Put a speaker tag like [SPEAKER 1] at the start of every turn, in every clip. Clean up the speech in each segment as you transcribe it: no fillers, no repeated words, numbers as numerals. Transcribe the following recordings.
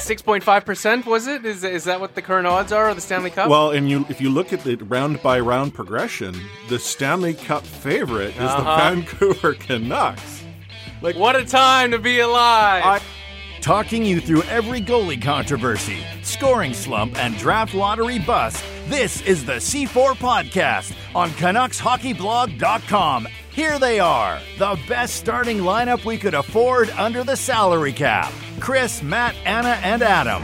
[SPEAKER 1] 6.5%, was it? Is that what the current odds are of the Stanley Cup?
[SPEAKER 2] Well, and if you look at the round-by-round progression, the Stanley Cup favorite is the Vancouver Canucks.
[SPEAKER 1] Like, what a time to be alive!
[SPEAKER 3] Talking you through every goalie controversy, scoring slump, and draft lottery bust, this is the C4 Podcast on CanucksHockeyBlog.com. Here they are, the best starting lineup we could afford under the salary cap. Chris, Matt, Anna, and Adam.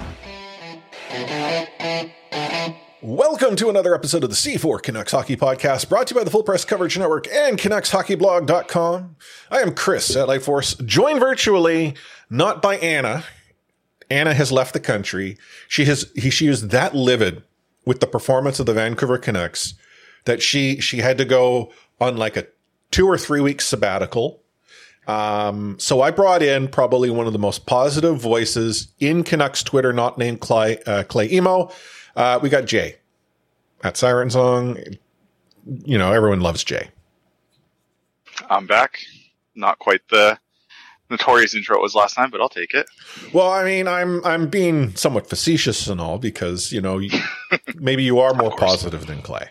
[SPEAKER 4] Welcome to another episode of the C4 Canucks Hockey Podcast, brought to you by the Full Press Coverage Network and CanucksHockeyBlog.com. I am Chris at Lightforce, joined virtually, not by Anna. Anna has left the country. She was that livid with the performance of the Vancouver Canucks that she had to go on like a 2 or 3 week sabbatical. So I brought in probably one of the most positive voices in Canucks Twitter, not named Clay Emo. We got Jay at Siren Song. You know, everyone loves Jay.
[SPEAKER 5] I'm back. Not quite the notorious intro it was last time, but I'll take it.
[SPEAKER 4] Well, I mean, I'm being somewhat facetious and all because, you know, maybe you are more positive than Clay.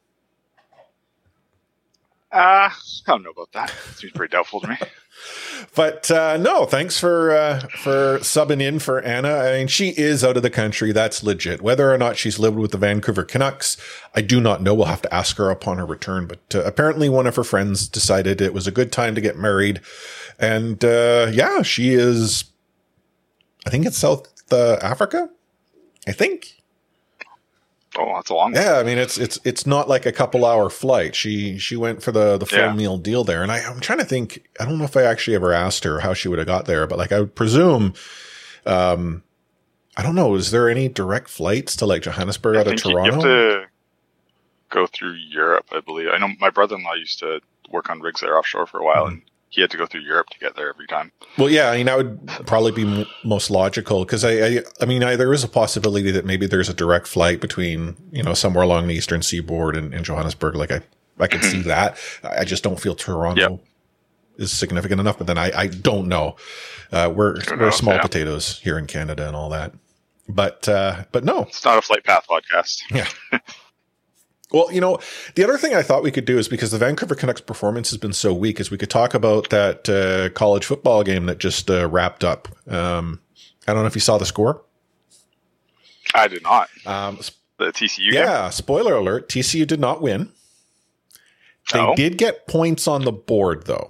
[SPEAKER 5] I don't know about that. Seems pretty doubtful to me.
[SPEAKER 4] But no, thanks for subbing in for Anna. I mean, she is out of the country. That's legit. Whether or not she's lived with the Vancouver Canucks, I do not know. We'll have to ask her upon her return. But apparently one of her friends decided it was a good time to get married. And yeah, she is, I think it's South Africa, I think.
[SPEAKER 5] Oh, that's a long one.
[SPEAKER 4] Yeah, I mean, it's not like a couple hour flight. She went for the full meal deal there. And I'm trying to think, I don't know if I actually ever asked her how she would have got there, but like I would presume, I don't know, is there any direct flights to like Johannesburg out of Toronto?
[SPEAKER 5] You have to go through Europe, I believe. I know my brother-in-law used to work on rigs there offshore for a while, and he had to go through Europe to get there every time. Well,
[SPEAKER 4] yeah, I mean, that would probably be most logical because I mean, there is a possibility that maybe there's a direct flight between, you know, somewhere along the eastern seaboard and Johannesburg. Like I could see that. I just don't feel Toronto is significant enough. But then I don't know. We're small potatoes here in Canada and all that. But no,
[SPEAKER 5] it's not a flight path podcast.
[SPEAKER 4] Yeah. Well, you know, the other thing I thought we could do is because the Vancouver Canucks performance has been so weak is we could talk about that college football game that just wrapped up. I don't know if you saw the score.
[SPEAKER 5] I did not. The TCU game?
[SPEAKER 4] Yeah, spoiler alert, TCU did not win. They did get points on the board, though.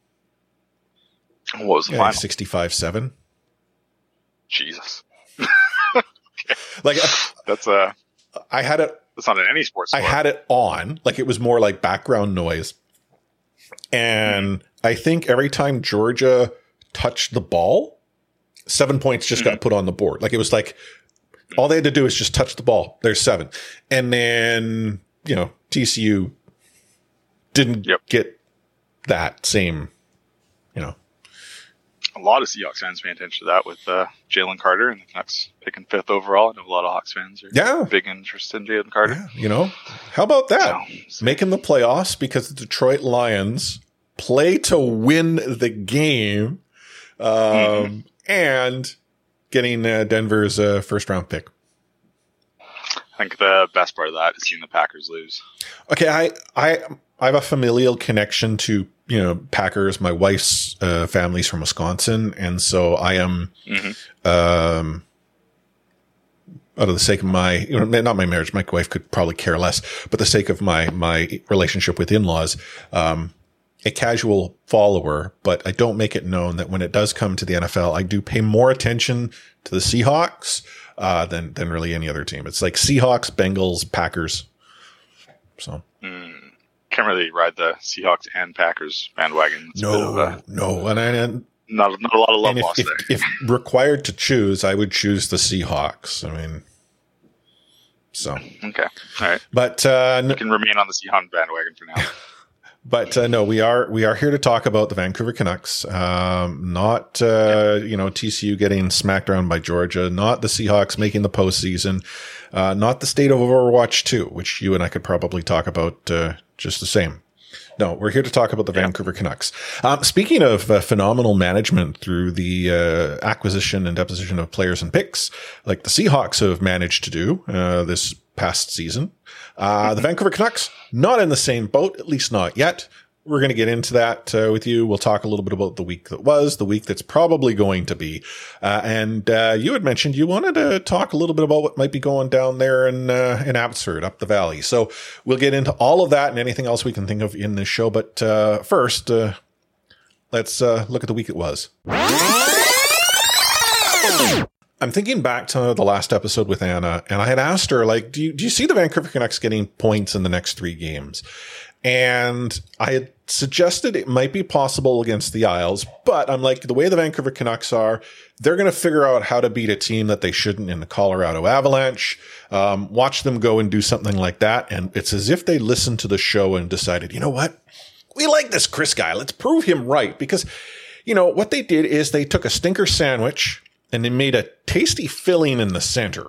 [SPEAKER 5] What was the final?
[SPEAKER 4] 65-7.
[SPEAKER 5] Jesus.
[SPEAKER 4] Okay. Like
[SPEAKER 5] that's
[SPEAKER 4] I had it.
[SPEAKER 5] It's not in any sports sport.
[SPEAKER 4] I had it on, like it was more like background noise. And I think every time Georgia touched the ball, 7 points just got put on the board. Like it was like all they had to do is just touch the ball. There's 7. And then, you know, TCU didn't get that same, you know.
[SPEAKER 5] A lot of Seahawks fans paying attention to that with Jalen Carter and the Canucks picking 5th overall. I know a lot of Hawks fans are big interest in Jalen Carter.
[SPEAKER 4] Yeah, you know, how about that? Making the playoffs because the Detroit Lions play to win the game and getting Denver's first round pick.
[SPEAKER 5] I think the best part of that is seeing the Packers lose.
[SPEAKER 4] Okay, I have a familial connection to, you know, Packers. My wife's family's from Wisconsin. And so I am, out of the sake of my, you know, not my marriage, my wife could probably care less, but the sake of my relationship with in-laws, a casual follower, but I don't make it known that when it does come to the NFL, I do pay more attention to the Seahawks, than really any other team. It's like Seahawks, Bengals, Packers. So.
[SPEAKER 5] Can't really ride the Seahawks and Packers bandwagon. It's
[SPEAKER 4] no. And
[SPEAKER 5] not a lot of love lost there.
[SPEAKER 4] If required to choose, I would choose the Seahawks. I mean, so.
[SPEAKER 5] Okay. All right.
[SPEAKER 4] But,
[SPEAKER 5] you can remain on the Seahawks bandwagon for now.
[SPEAKER 4] But no, we are here to talk about the Vancouver Canucks. Not you know, TCU getting smacked around by Georgia, not the Seahawks making the postseason, not the state of Overwatch 2, which you and I could probably talk about just the same. No, we're here to talk about the Vancouver Canucks. Speaking of phenomenal management through the acquisition and deposition of players and picks, like the Seahawks have managed to do this past season, the Vancouver Canucks, not in the same boat, at least not yet. We're going to get into that with you. We'll talk a little bit about the week that was, the week that's probably going to be. And you had mentioned you wanted to talk a little bit about what might be going down there in Abbotsford, up the valley. So we'll get into all of that and anything else we can think of in this show. But first, let's look at the week it was. I'm thinking back to the last episode with Anna, and I had asked her, like, do you see the Vancouver Canucks getting points in the next 3 games? And I had suggested it might be possible against the Isles, but I'm like, the way the Vancouver Canucks are, they're going to figure out how to beat a team that they shouldn't in the Colorado Avalanche. Watch them go and do something like that. And it's as if they listened to the show and decided, you know what? We like this Chris guy. Let's prove him right. Because, you know, what they did is they took a stinker sandwich and they made a tasty filling in the center.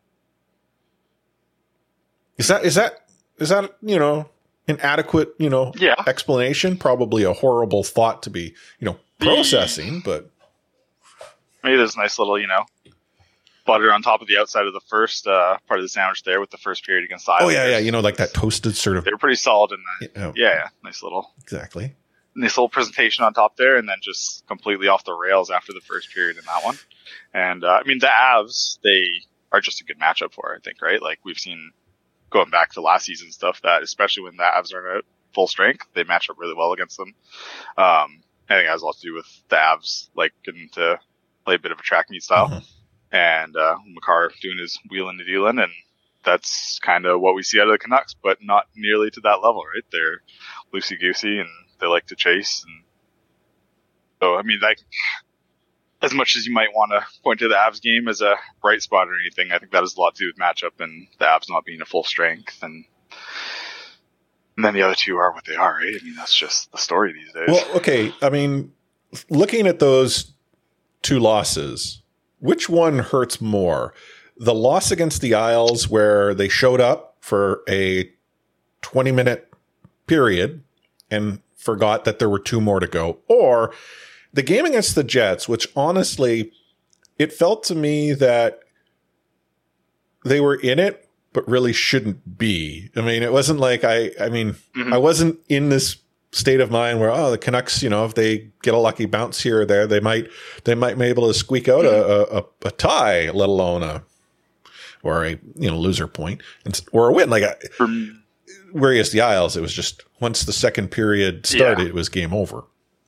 [SPEAKER 4] Is that, you know, an adequate, you know, explanation? Probably a horrible thought to be, you know, processing, but
[SPEAKER 5] maybe there's a nice little, you know, butter on top of the outside of the first part of the sandwich there with the first period against the Islanders.
[SPEAKER 4] Oh yeah, you know, like that toasted sort of.
[SPEAKER 5] They were pretty solid in that. Yeah, nice little.
[SPEAKER 4] Exactly.
[SPEAKER 5] Nice little presentation on top there, and then just completely off the rails after the first period in that one. And I mean, the Avs, they are just a good matchup for, I think, right? Like we've seen. Going back to last season stuff, that especially when the Avs are at full strength, they match up really well against them. I think it has a lot to do with the Avs getting to play a bit of a track meet style, and Makar doing his wheeling and dealing, and that's kind of what we see out of the Canucks, but not nearly to that level, right? They're loosey goosey and they like to chase, and so I mean, as much as you might want to point to the Avs game as a bright spot or anything, I think that has a lot to do with matchup and the Avs not being at full strength. And then the other two are what they are, right? I mean, that's just the story these days.
[SPEAKER 4] Well, okay. I mean, looking at those 2 losses, which one hurts more? The loss against the Isles where they showed up for a 20-minute period and forgot that there were 2 more to go, or the game against the Jets, which honestly, it felt to me that they were in it, but really shouldn't be. I mean, it wasn't like I wasn't in this state of mind where, the Canucks, you know, if they get a lucky bounce here or there, they might be able to squeak out a tie, let alone a loser point or a win. Whereas the Isles, it was just once the second period started, it was game over.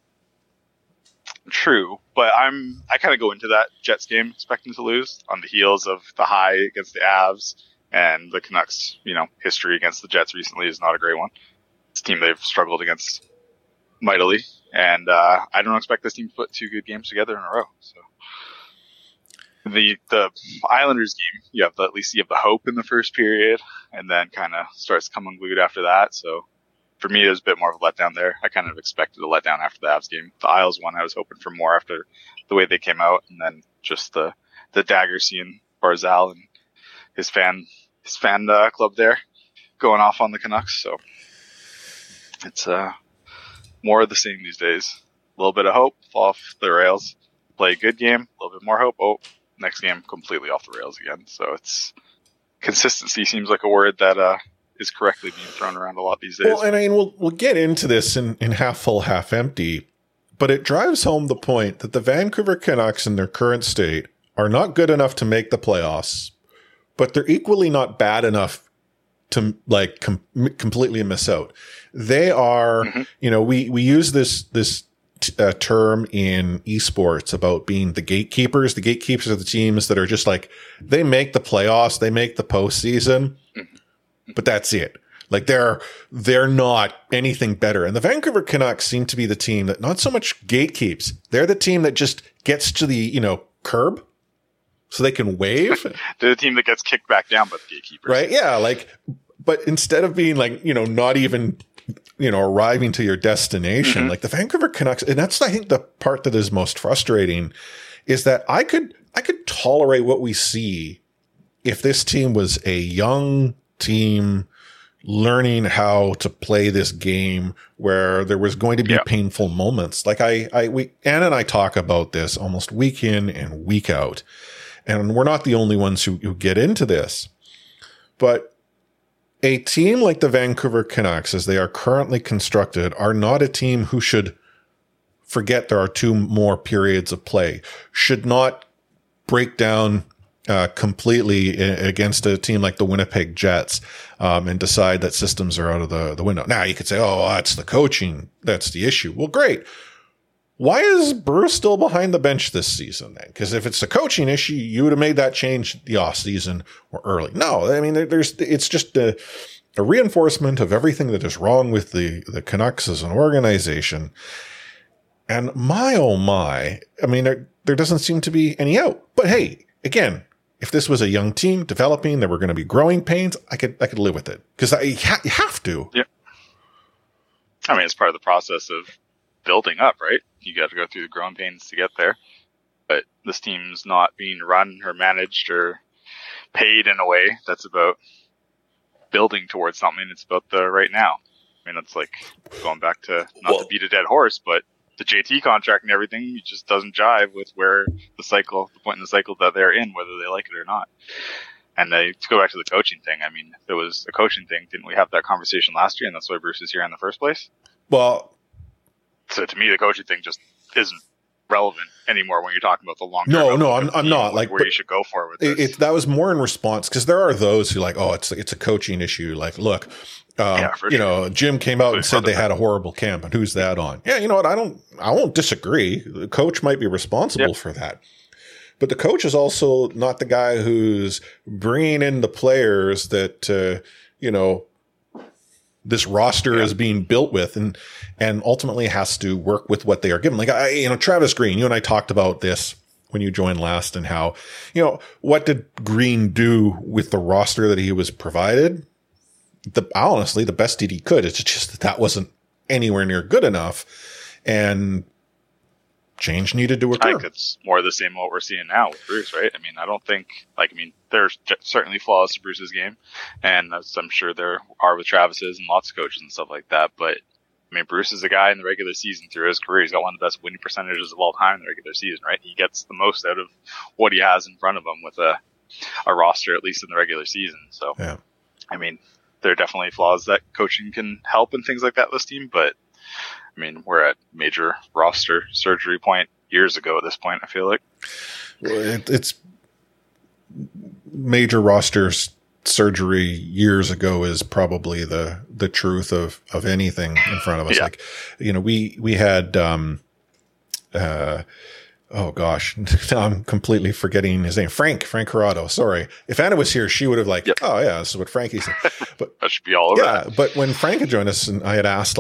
[SPEAKER 5] True, but I kind of go into that Jets game expecting to lose on the heels of the high against the Avs, and the Canucks, you know, history against the Jets recently is not a great one. It's a team they've struggled against mightily, and I don't expect this team to put 2 good games together in a row. So the Islanders game, at least you have the hope in the first period, and then kind of starts to come unglued after that. So for me, it was a bit more of a letdown there. I kind of expected a letdown after the Avs game. The Isles one, I was hoping for more after the way they came out, and then just the dagger seeing Barzal and his fan club there going off on the Canucks. So it's more of the same these days. A little bit of hope, fall off the rails, play a good game, a little bit more hope. Oh, next game completely off the rails again. So it's consistency seems like a word that is correctly being thrown around a lot these days.
[SPEAKER 4] Well, and I mean, we'll get into this in half full, half empty, but it drives home the point that the Vancouver Canucks in their current state are not good enough to make the playoffs, but they're equally not bad enough to completely miss out. They are, you know, we use this term in esports about being the gatekeepers. The gatekeepers are the teams that are just like, they make the playoffs, they make the postseason, but that's it. Like they're not anything better. And the Vancouver Canucks seem to be the team that not so much gatekeeps. They're the team that just gets to the, you know, curb so they can wave.
[SPEAKER 5] They're the team that gets kicked back down by the gatekeepers.
[SPEAKER 4] Right. Yeah. But instead of being like, you know, not even, you know, arriving to your destination, like the Vancouver Canucks, and that's, I think, the part that is most frustrating is that I could tolerate what we see if this team was a young team, learning how to play this game where there was going to be painful moments. Like Anna and I talk about this almost week in and week out, and we're not the only ones who get into this, but a team like the Vancouver Canucks, as they are currently constructed, are not a team who should forget there are 2 more periods of play, should not break down completely against a team like the Winnipeg Jets, and decide that systems are out of the window. Now you could say, oh, that's the coaching. That's the issue. Well, great. Why is Bruce still behind the bench this season then? Because if it's a coaching issue, you would have made that change the off season or early. No, I mean, it's just a reinforcement of everything that is wrong with the Canucks as an organization. And my, oh my, I mean, there doesn't seem to be any out. But hey, again, if this was a young team developing, there were going to be growing pains, I could live with it, because you have to.
[SPEAKER 5] Yeah. I mean, it's part of the process of building up, right? You got to go through the growing pains to get there. But this team's not being run or managed or paid in a way that's about building towards something. It's about the right now. I mean, it's like going back to not to beat a dead horse, but the JT contract and everything, it just doesn't jive with where the point in the cycle that they're in, whether they like it or not. And to go back to the coaching thing, I mean, if it was a coaching thing, didn't we have that conversation last year? And that's why Bruce is here in the first place.
[SPEAKER 4] Well,
[SPEAKER 5] so to me, the coaching thing just isn't relevant anymore when you're talking about the long term.
[SPEAKER 4] No, I'm not like
[SPEAKER 5] where you should go for with this.
[SPEAKER 4] That was more in response, because there are those who like, oh, it's a coaching issue. Like, look, Jim came out and said they had a horrible camp, and who's that on? Yeah, you know what? I won't disagree. The coach might be responsible for that. But the coach is also not the guy who's bringing in the players that, this roster is being built with, and ultimately has to work with what they are given. Like, Travis Green, you and I talked about this when you joined last, and how, what did Green do with the roster that he was provided? Honestly, the best he could. It's just that wasn't anywhere near good enough, and change needed to occur.
[SPEAKER 5] I think it's more the same what we're seeing now with Bruce, right? I mean, I don't think, there's certainly flaws to Bruce's game, and as I'm sure there are with Travis's and lots of coaches and stuff like that, but I mean, Bruce is a guy in the regular season through his career. He's got one of the best winning percentages of all time in the regular season, right? He gets the most out of what he has in front of him with a roster, at least in the regular season. So,
[SPEAKER 4] yeah.
[SPEAKER 5] I mean, there are definitely flaws that coaching can help and things like that this team, but I mean, we're at major roster surgery point years ago at this point, I feel like.
[SPEAKER 4] It's major roster surgery years ago is probably the truth of anything in front of us. Yeah. Like, we had, oh gosh, now I'm completely forgetting his name. Frank Corrado. Sorry. If Anna was here, she would have oh yeah, this is what Frankie said. But
[SPEAKER 5] that should be all over.
[SPEAKER 4] Yeah. But when Frank had joined us and I had asked,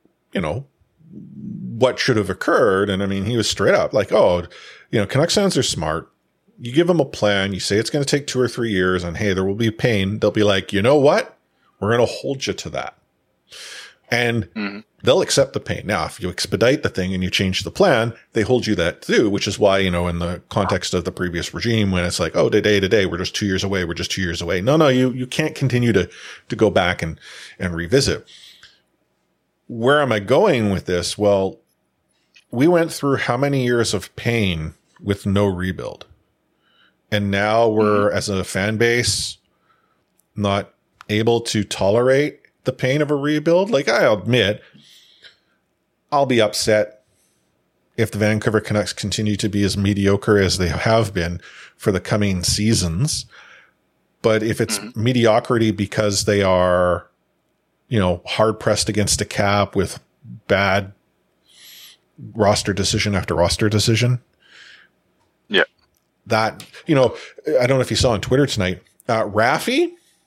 [SPEAKER 4] what should have occurred? And I mean, he was straight up like, Canucks fans are smart. You give them a plan. You say it's going to take 2 or 3 years, and hey, there will be pain. They'll be like, you know what? We're going to hold you to that. And they'll accept the pain. Now, if you expedite the thing and you change the plan, they hold you that too, which is why, in the context of the previous regime, when it's like, oh, today, we're just 2 years away. We're just 2 years away. No, you can't continue to go back and revisit. Where am I going with this? Well, we went through how many years of pain with no rebuild? And now we're, as a fan base, not able to tolerate the pain of a rebuild. Like, I'll admit, I'll be upset if the Vancouver Canucks continue to be as mediocre as they have been for the coming seasons. But if it's mediocrity because they are, hard pressed against a cap with bad roster decision after roster decision.
[SPEAKER 5] Yeah.
[SPEAKER 4] That, I don't know if you saw on Twitter tonight, Raffy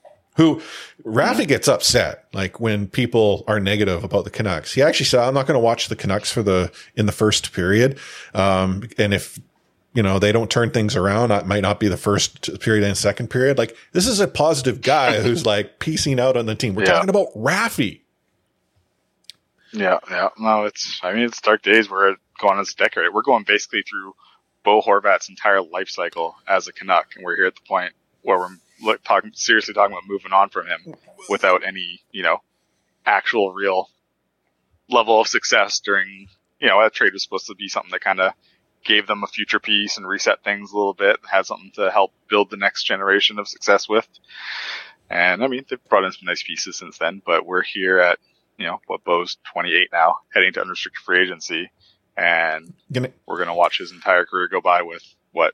[SPEAKER 4] gets upset, like when people are negative about the Canucks. He actually said, I'm not going to watch the Canucks in the first period. And if, they don't turn things around, it might not be the first period and second period. Like, this is a positive guy who's like piecing out on the team. We're talking about Raffy.
[SPEAKER 5] Yeah. No, it's dark days. We're going as a decade. We're going basically through Bo Horvat's entire life cycle as a Canuck, and we're here at the point where we're seriously talking about moving on from him without any, actual real level of success during, that trade was supposed to be something that kind of gave them a future piece and reset things a little bit, had something to help build the next generation of success with. And I mean, they've brought in some nice pieces since then, but we're here at, Bo's 28 now, heading to unrestricted free agency. And we're going to watch his entire career go by with,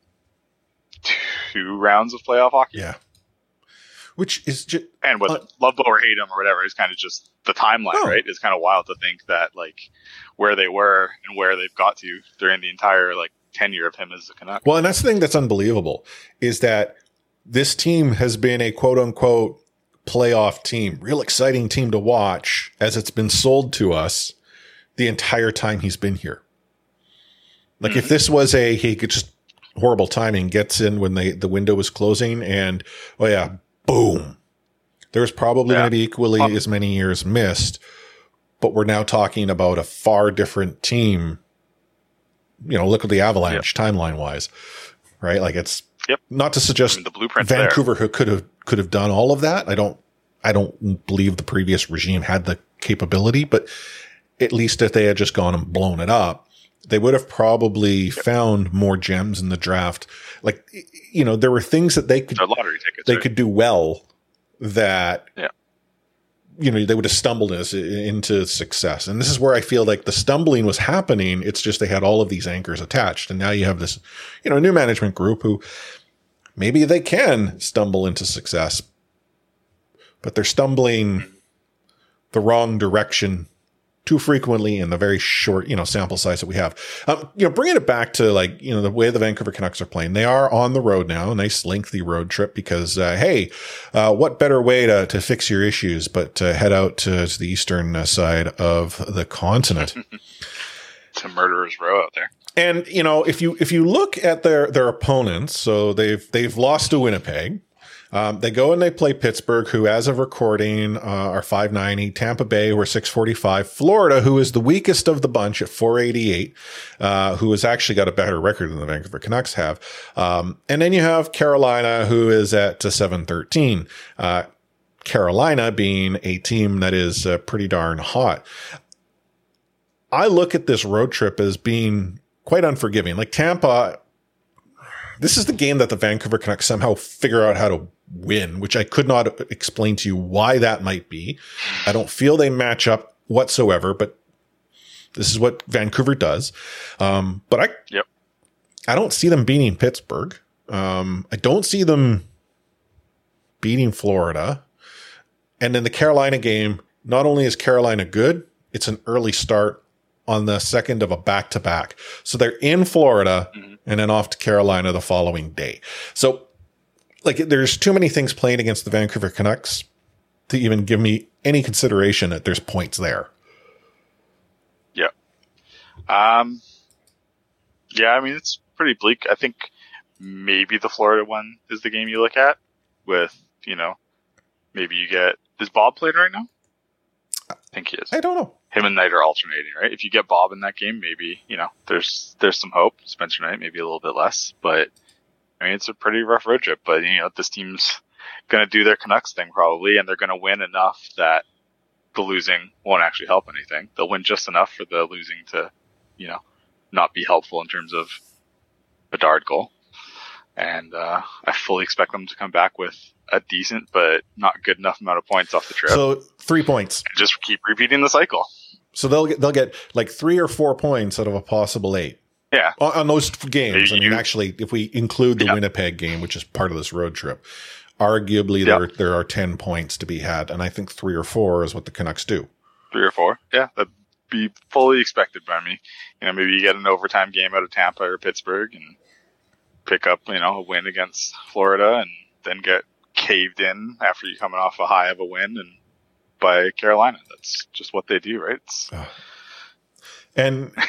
[SPEAKER 5] 2 rounds of playoff hockey?
[SPEAKER 4] Yeah. Which is just...
[SPEAKER 5] And whether love Bo or hate him or whatever is kind of just the timeline, right? It's kind of wild to think that, where they were and where they've got to during the entire, tenure of him as a Canuck.
[SPEAKER 4] Well, and that's the thing that's unbelievable, is that this team has been a quote-unquote playoff team, real exciting team to watch as it's been sold to us the entire time he's been here. If this was he could just horrible timing, gets in when the window was closing and, boom. There's probably going to be equally as many years missed, but we're now talking about a far different team. Look at the Avalanche timeline wise, right? It's not to suggest
[SPEAKER 5] the blueprint
[SPEAKER 4] Vancouver who could have done all of that. I don't believe the previous regime had the capability, but at least if they had just gone and blown it up, they would have probably found more gems in the draft. There were things that they could,
[SPEAKER 5] lottery tickets,
[SPEAKER 4] could do well that, they would have stumbled into success. And this is where I feel like the stumbling was happening. It's just they had all of these anchors attached. And now you have this, new management group who maybe they can stumble into success, but they're stumbling the wrong direction too frequently in the very short, sample size that we have. Bringing it back to the way the Vancouver Canucks are playing. They are on the road now, a nice lengthy road trip because, what better way to fix your issues but to head out to the eastern side of the continent.
[SPEAKER 5] It's a murderer's row out there.
[SPEAKER 4] And, if you look at their opponents, so they've lost to Winnipeg. They go and they play Pittsburgh, who as of recording, are 590, Tampa Bay, who are 645, Florida, who is the weakest of the bunch at 488, who has actually got a better record than the Vancouver Canucks have. And then you have Carolina, who is at 713, Carolina being a team that is pretty darn hot. I look at this road trip as being quite unforgiving. Tampa, this is the game that the Vancouver Canucks somehow figure out how to win, which I could not explain to you why that might be. I don't feel they match up whatsoever, but this is what Vancouver does. But I don't see them beating Pittsburgh. I don't see them beating Florida. And in the Carolina game, not only is Carolina good, it's an early start on the second of a back-to-back. So they're in Florida and then off to Carolina the following day. So there's too many things playing against the Vancouver Canucks to even give me any consideration that there's points there.
[SPEAKER 5] Yeah. It's pretty bleak. I think maybe the Florida one is the game you look at with, maybe you get, is Bob playing right now? I think he is.
[SPEAKER 4] I don't know.
[SPEAKER 5] Him and Knight are alternating, right? If you get Bob in that game, maybe, there's some hope. Spencer Knight, maybe a little bit less, but it's a pretty rough road trip, but this team's going to do their Canucks thing probably, and they're going to win enough that the losing won't actually help anything. They'll win just enough for the losing to, not be helpful in terms of a Bedard goal. And, I fully expect them to come back with a decent, but not good enough amount of points off the trip.
[SPEAKER 4] So 3 points.
[SPEAKER 5] And just keep repeating the cycle.
[SPEAKER 4] So they'll get 3 or 4 points out of a possible 8.
[SPEAKER 5] Yeah.
[SPEAKER 4] On those games. Actually, if we include the Winnipeg game, which is part of this road trip, arguably there are 10 points to be had. And I think 3 or 4 is what the Canucks do.
[SPEAKER 5] 3 or 4. Yeah. That'd be fully expected by me. Maybe you get an overtime game out of Tampa or Pittsburgh and pick up, a win against Florida and then get caved in after you're coming off a high of a win and by Carolina. That's just what they do, right?
[SPEAKER 4] And,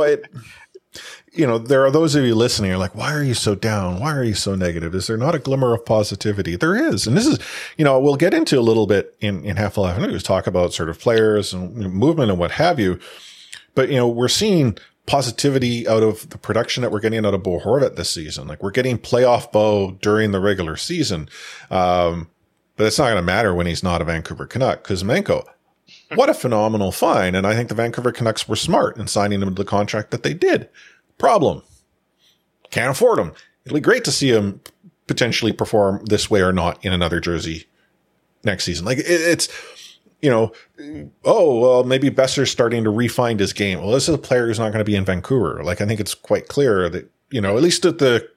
[SPEAKER 4] there are those of you listening who are like, why are you so down? Why are you so negative? Is there not a glimmer of positivity? There is. And this is, we'll get into a little bit in Half Alive News, talk about sort of players and movement and what have you. But, we're seeing positivity out of the production that we're getting out of Bo Horvat this season. Like, we're getting playoff Bo during the regular season. But it's not going to matter when he's not a Vancouver Canuck, because Kuzmenko, what a phenomenal find. And I think the Vancouver Canucks were smart in signing him to the contract that they did. Problem. Can't afford him. It'll be great to see him potentially perform this way or not in another jersey next season. Like, it's, you know, oh, well, maybe Besser's starting to refine his game. Well, this is a player who's not going to be in Vancouver. Like, I think it's quite clear that, you know, at least at the,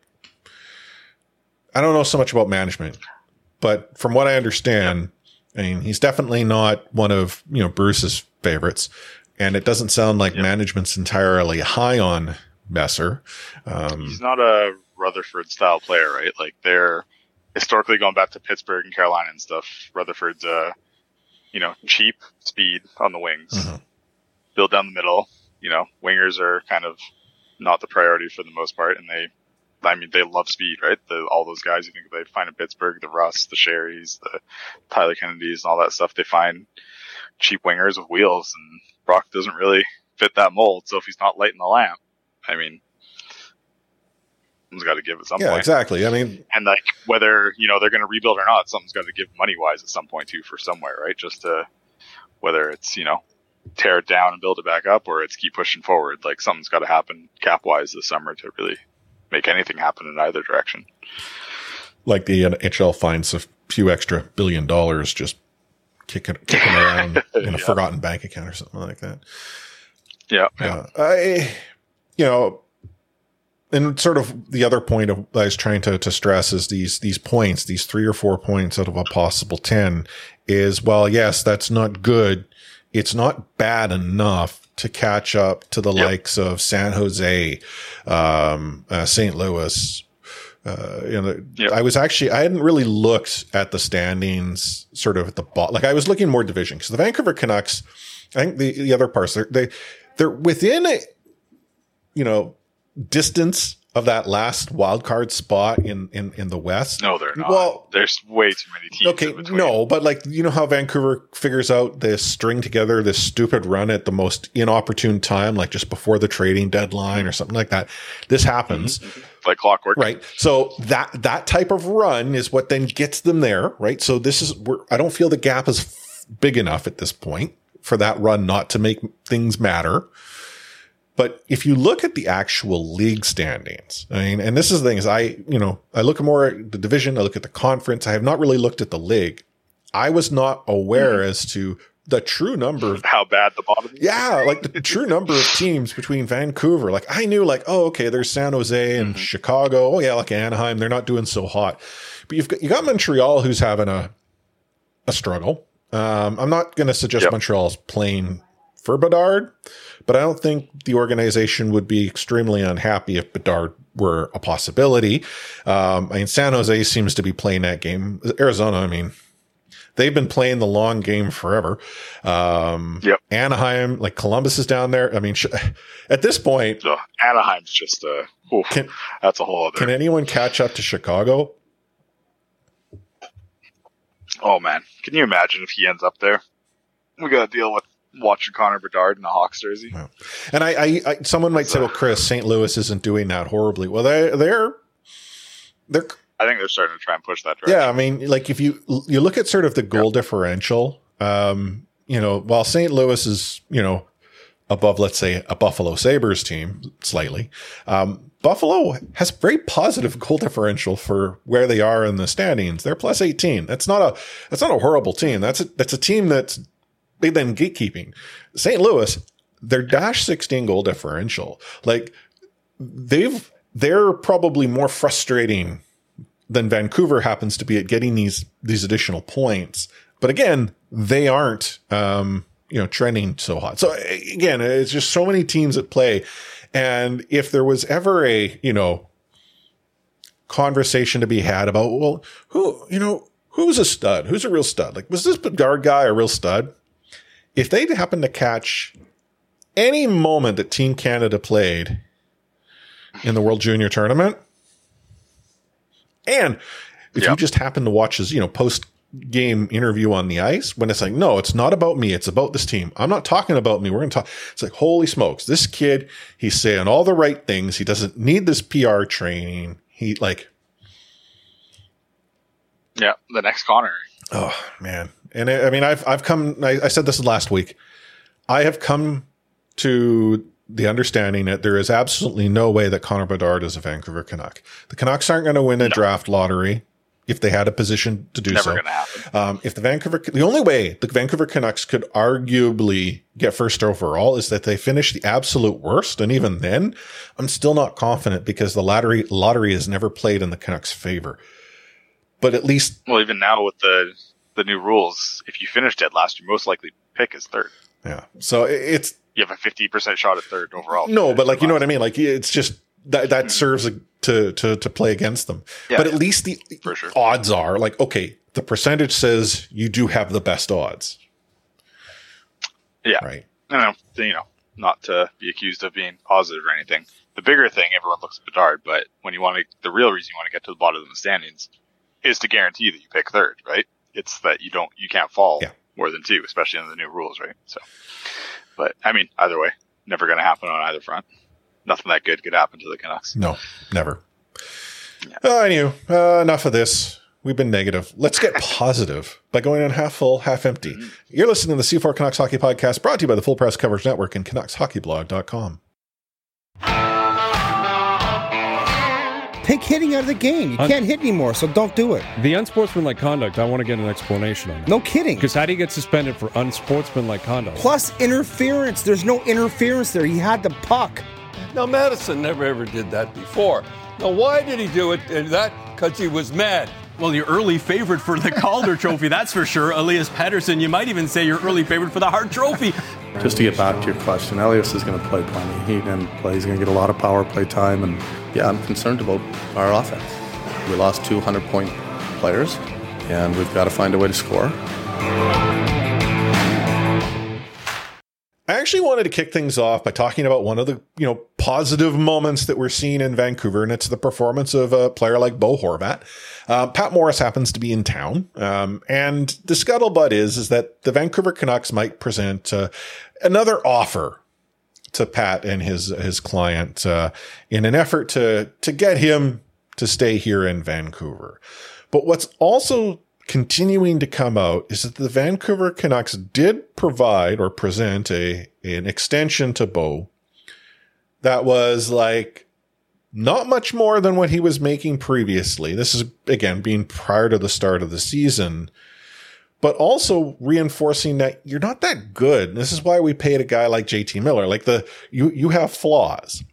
[SPEAKER 4] I don't know so much about management, but from what I understand, I mean, he's definitely not one of, you know, Bruce's favorites. And it doesn't sound like management's entirely high on Besser.
[SPEAKER 5] He's not a Rutherford style player, right? Like, they're historically going back to Pittsburgh and Carolina and stuff. Rutherford's, you know, cheap speed on the wings, build down the middle. You know, wingers are kind of not the priority for the most part. And they love speed, right? All those guys you think they find in Pittsburgh, the Russ, the Sherrys, the Tyler Kennedys and all that stuff, they find cheap wingers with wheels, and Brock doesn't really fit that mold. So if he's not lighting the lamp, I mean, someone's got to give at some point.
[SPEAKER 4] Yeah, exactly. I mean,
[SPEAKER 5] and like, whether, you know, they're going to rebuild or not, someone's got to give money wise at some point too, for somewhere, right? Just to, whether it's, you know, tear it down and build it back up, or it's keep pushing forward. Like, something's got to happen cap wise this summer to really make anything happen in either direction.
[SPEAKER 4] Like the NHL finds a few extra $1 billion just kicking around in a forgotten bank account or something like that.
[SPEAKER 5] Yeah.
[SPEAKER 4] You know, and sort of the other point I was trying to stress is these points, these 3 or 4 points out of a possible 10 is, well, yes, that's not good. It's not bad enough to catch up to the likes of San Jose, St. Louis. I hadn't really looked at the standings sort of at the bottom. Like, I was looking more division, because the Vancouver Canucks, I think the other parts, they're within a, you know, distance of that last wild card spot in the West.
[SPEAKER 5] No, they're not.
[SPEAKER 4] Well,
[SPEAKER 5] there's way too many teams.
[SPEAKER 4] Okay, no, but like, you know how Vancouver figures out this string together this stupid run at the most inopportune time, like just before the trading deadline or something like that. This happens.
[SPEAKER 5] Like clockwork.
[SPEAKER 4] Right. So that type of run is what then gets them there, right? So I don't feel the gap is big enough at this point for that run not to make things matter. But if you look at the actual league standings, I mean, and this is the thing is I look more at the division, I look at the conference. I have not really looked at the league. I was not aware as to the true number of
[SPEAKER 5] how bad the bottom is.
[SPEAKER 4] Yeah, like the true number of teams between Vancouver. Like, I knew, like, oh, okay, there's San Jose and Chicago. Oh yeah, like Anaheim, they're not doing so hot. But you got Montreal, who's having a struggle. I'm not going to suggest Montreal's playing for Bedard, but I don't think the organization would be extremely unhappy if Bedard were a possibility. I mean, San Jose seems to be playing that game. Arizona, I mean, they've been playing the long game forever. Anaheim, like Columbus is down there. I mean, at this point,
[SPEAKER 5] Anaheim's just that's a whole other.
[SPEAKER 4] Can anyone catch up to Chicago?
[SPEAKER 5] Oh man, can you imagine if he ends up there? We got to deal with watching Connor Bedard in a Hawks jersey.
[SPEAKER 4] Yeah. And I someone might say, well, Chris, St. Louis isn't doing that horribly. Well, they're
[SPEAKER 5] I think they're starting to try and push that direction.
[SPEAKER 4] Yeah, I mean, like if you look at sort of the goal differential, while St. Louis is, above, let's say, a Buffalo Sabres team slightly, Buffalo has very positive goal differential for where they are in the standings. They're plus 18. That's not a horrible team. That's a team that's big than gatekeeping. St. Louis, their -16 goal differential, like they're probably more frustrating than Vancouver happens to be at getting these additional points. But again, they aren't, trending so hot. So again, it's just so many teams at play. And if there was ever a, conversation to be had about, well, who's a stud? Who's a real stud? Like, was this Bedard guy a real stud? If they happen to catch any moment that Team Canada played in the World Junior Tournament, and if you just happen to watch his, post game interview on the ice when it's like, no, it's not about me. It's about this team. I'm not talking about me. We're going to talk. It's like, holy smokes, this kid, he's saying all the right things. He doesn't need this PR training. He like,
[SPEAKER 5] yeah, the next Connor.
[SPEAKER 4] oh man. And I mean, I've come, I said this last week. I have come to the understanding that there is absolutely no way that Connor Bedard is a Vancouver Canuck. The Canucks aren't going to win a draft lottery if they had a position to do so.
[SPEAKER 5] Never going to happen.
[SPEAKER 4] If the only way the Vancouver Canucks could arguably get first overall is that they finish the absolute worst. And even then, I'm still not confident because the lottery is never played in the Canucks' favor. But at least,
[SPEAKER 5] well, even now with the new rules, if you finish dead last, your most likely pick is third.
[SPEAKER 4] yeah. So you
[SPEAKER 5] have a 50% shot at third overall.
[SPEAKER 4] No, but like, you know what I mean? Like, it's just that serves to play against them.
[SPEAKER 5] Yeah,
[SPEAKER 4] but at least the
[SPEAKER 5] for sure.
[SPEAKER 4] odds are like, okay, the percentage says you do have the best odds.
[SPEAKER 5] Yeah.
[SPEAKER 4] Right.
[SPEAKER 5] Not to be accused of being positive or anything. The bigger thing, everyone looks at Bedard, but when the real reason you want to get to the bottom of the standings is to guarantee that you pick third, right? It's that you can't fall more than two, especially under the new rules, right? So, but I mean, either way, never going to happen on either front. Nothing that good could happen to the Canucks.
[SPEAKER 4] No, never.
[SPEAKER 5] Yeah.
[SPEAKER 4] Anyway, enough of this. We've been negative. Let's get positive by going on half full, half empty. Mm-hmm. You're listening to the C4 Canucks Hockey Podcast, brought to you by the Full Press Coverage Network and CanucksHockeyBlog.com.
[SPEAKER 6] Take hitting out of the game. You can't hit anymore, so don't do it.
[SPEAKER 7] The unsportsmanlike conduct, I want to get an explanation on that.
[SPEAKER 6] No kidding.
[SPEAKER 7] Because how do you get suspended for unsportsmanlike conduct?
[SPEAKER 6] Plus interference. There's no interference there. He had the puck.
[SPEAKER 8] Now, Madison never ever did that before. Now, why did he do it? And that because he was mad.
[SPEAKER 9] Well, your early favorite for the Calder Trophy, that's for sure. Elias Pettersson, you might even say your early favorite for the Hart Trophy.
[SPEAKER 10] Just to get back to your question, Elias is going to play plenty. He's going to get a lot of power play time. And, yeah, I'm concerned about our offense. We lost 200-point players, and we've got to find a way to score.
[SPEAKER 4] I actually wanted to kick things off by talking about one of the, positive moments that we're seeing in Vancouver, and it's the performance of a player like Bo Horvat. Pat Morris happens to be in town, and the scuttlebutt is that the Vancouver Canucks might present another offer to Pat and his client in an effort to get him to stay here in Vancouver. But what's also continuing to come out is that the Vancouver Canucks did provide or present an extension to Bo that was like not much more than what he was making previously. This is, again, being prior to the start of the season, but also reinforcing that you're not that good. This is why we paid a guy like JT Miller. Like you have flaws.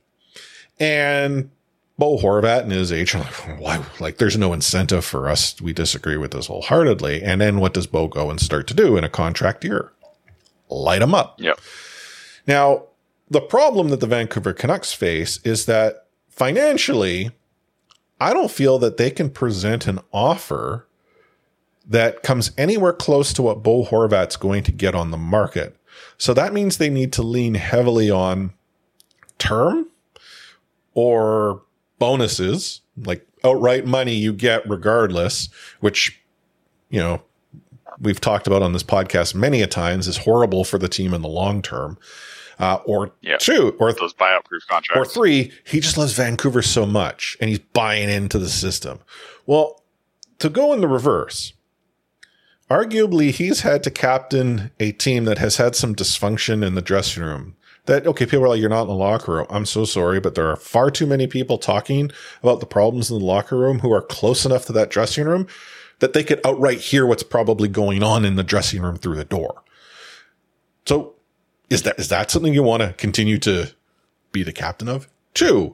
[SPEAKER 4] And Bo Horvat and his agent, why? Like, there's no incentive for us. We disagree with this wholeheartedly. And then what does Bo go and start to do in a contract year? Light him up.
[SPEAKER 5] Yep.
[SPEAKER 4] Now, the problem that the Vancouver Canucks face is that financially, I don't feel that they can present an offer that comes anywhere close to what Bo Horvat's going to get on the market. So that means they need to lean heavily on term or bonuses, like outright money you get regardless, which, we've talked about on this podcast many a times is horrible for the team in the long term. Or two, or
[SPEAKER 5] those buyout proof contracts.
[SPEAKER 4] Or three, he just loves Vancouver so much and he's buying into the system. Well, to go in the reverse, arguably he's had to captain a team that has had some dysfunction in the dressing room. That, okay, people are like, you're not in the locker room. I'm so sorry, but there are far too many people talking about the problems in the locker room who are close enough to that dressing room that they could outright hear what's probably going on in the dressing room through the door. So is that something you want to continue to be the captain of? Two,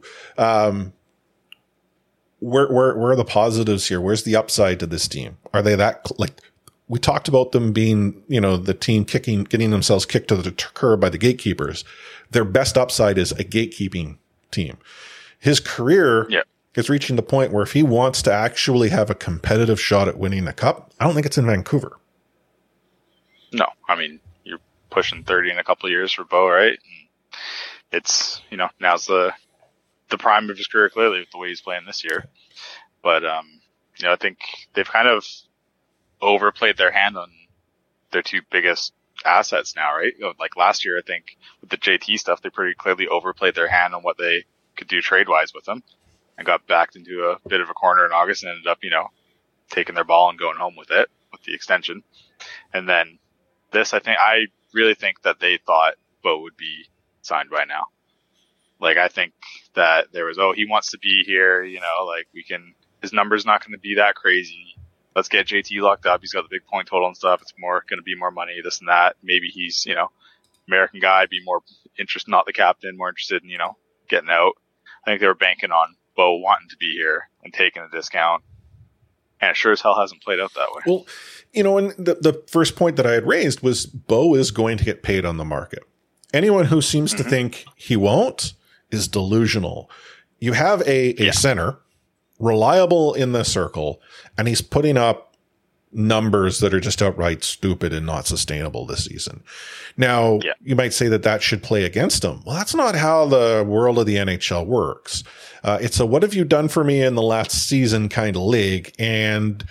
[SPEAKER 4] where are the positives here? Where's the upside to this team? Are they that, like, we talked about them being, the team getting themselves kicked to the curb by the gatekeepers. Their best upside is a gatekeeping team. His career is reaching the point where if he wants to actually have a competitive shot at winning the cup, I don't think it's in Vancouver.
[SPEAKER 5] No, I mean, you're pushing 30 in a couple of years for Bo, right? And it's, now's the prime of his career, clearly, with the way he's playing this year. But, I think they've kind of overplayed their hand on their two biggest assets now, right? Like last year, I think with the JT stuff, they pretty clearly overplayed their hand on what they could do trade-wise with them and got backed into a bit of a corner in August and ended up, taking their ball and going home with it, with the extension. And then this, I really think that they thought Bo would be signed by now. Like, I think that there was, he wants to be here, his number's not going to be that crazy. Let's get JT locked up. He's got the big point total and stuff. It's going to be more money, this and that. Maybe he's, American guy, be more interested, not the captain, more interested in, getting out. I think they were banking on Bo wanting to be here and taking a discount. And it sure as hell hasn't played out that way.
[SPEAKER 4] Well, and the first point that I had raised was Bo is going to get paid on the market. Anyone who seems to think he won't is delusional. You have a center, reliable in the circle, and he's putting up numbers that are just outright stupid and not sustainable this season. Now, you might say that should play against him. Well, that's not how the world of the NHL works. It's a what have you done for me in the last season kind of league. And,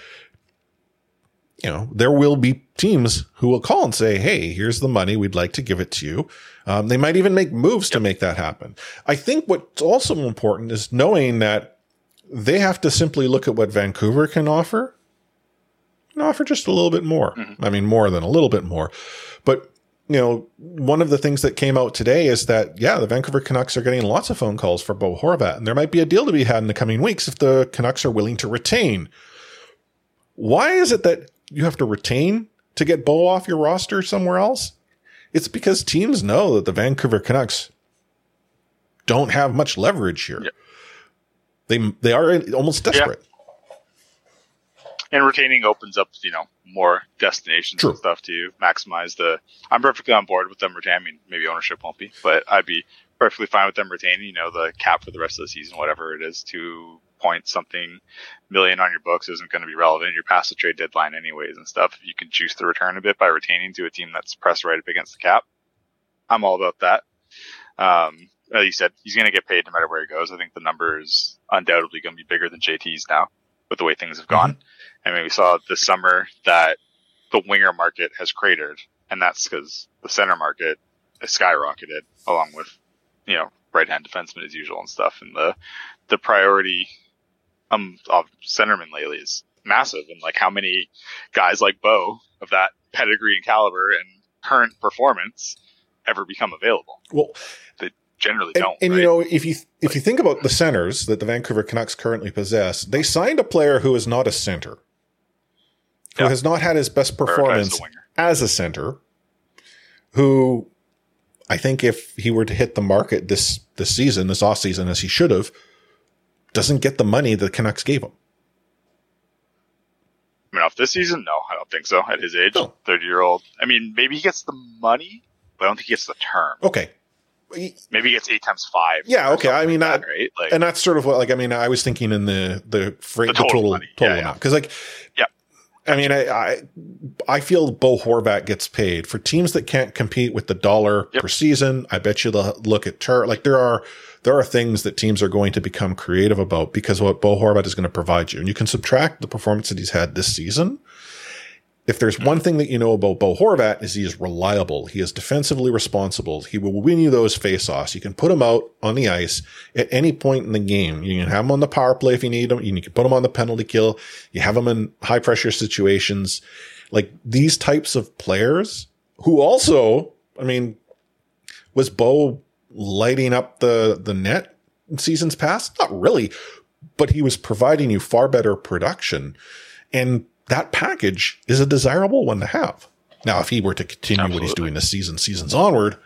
[SPEAKER 4] there will be teams who will call and say, hey, here's the money. We'd like to give it to you. They might even make moves to make that happen. I think what's also important is knowing that they have to simply look at what Vancouver can offer and offer just a little bit more. I mean, more than a little bit more. But, one of the things that came out today is that, the Vancouver Canucks are getting lots of phone calls for Bo Horvat, and there might be a deal to be had in the coming weeks if the Canucks are willing to retain. Why is it that you have to retain to get Bo off your roster somewhere else? It's because teams know that the Vancouver Canucks don't have much leverage here. They are almost desperate.
[SPEAKER 5] And retaining opens up, more destinations and stuff to maximize I'm perfectly on board with them retaining. I mean, maybe ownership won't be, but I'd be perfectly fine with them retaining, the cap for the rest of the season, whatever it is, 2 point something million on your books isn't going to be relevant. You're past the trade deadline anyways and stuff. If you can juice the return a bit by retaining to a team that's pressed right up against the cap, I'm all about that. Like you said, he's going to get paid no matter where he goes. I think the number is undoubtedly going to be bigger than JT's now with the way things have gone. I mean, we saw this summer that the winger market has cratered, and that's because the center market has skyrocketed along with, right-hand defensemen as usual and stuff. And the priority of centermen lately is massive. And how many guys like Bo of that pedigree and caliber and current performance ever become available?
[SPEAKER 4] Well,
[SPEAKER 5] they generally don't.
[SPEAKER 4] And
[SPEAKER 5] right?
[SPEAKER 4] if you think about the centers that the Vancouver Canucks currently possess, they signed a player who is not a center, who has not had his best performance as a center, who I think if he were to hit the market this season, this off season, as he should have, doesn't get the money the Canucks gave him.
[SPEAKER 5] I mean, off this season, no, I don't think so. At his age, 30-year-old. I mean, maybe he gets the money, but I don't think he gets the term.
[SPEAKER 4] Okay.
[SPEAKER 5] Maybe he gets 8 times 5.
[SPEAKER 4] Yeah, okay. I mean,
[SPEAKER 5] that, right?
[SPEAKER 4] And that's sort of what, I was thinking in the total amount. Because, I mean, I feel Bo Horvat gets paid for teams that can't compete with the dollar per season. I bet you they'll look at there are things that teams are going to become creative about because of what Bo Horvat is going to provide you. And you can subtract the performance that he's had this season. If there's one thing that you know about Bo Horvat is he is reliable. He is defensively responsible. He will win you those face-offs. You can put him out on the ice at any point in the game. You can have him on the power play if you need him. You can put him on the penalty kill. You have him in high pressure situations. Like these types of players who also, was Bo lighting up the net in seasons past? Not really, but he was providing you far better production. And that package is a desirable one to have. Now, if he were to continue what he's doing this season, seasons onward,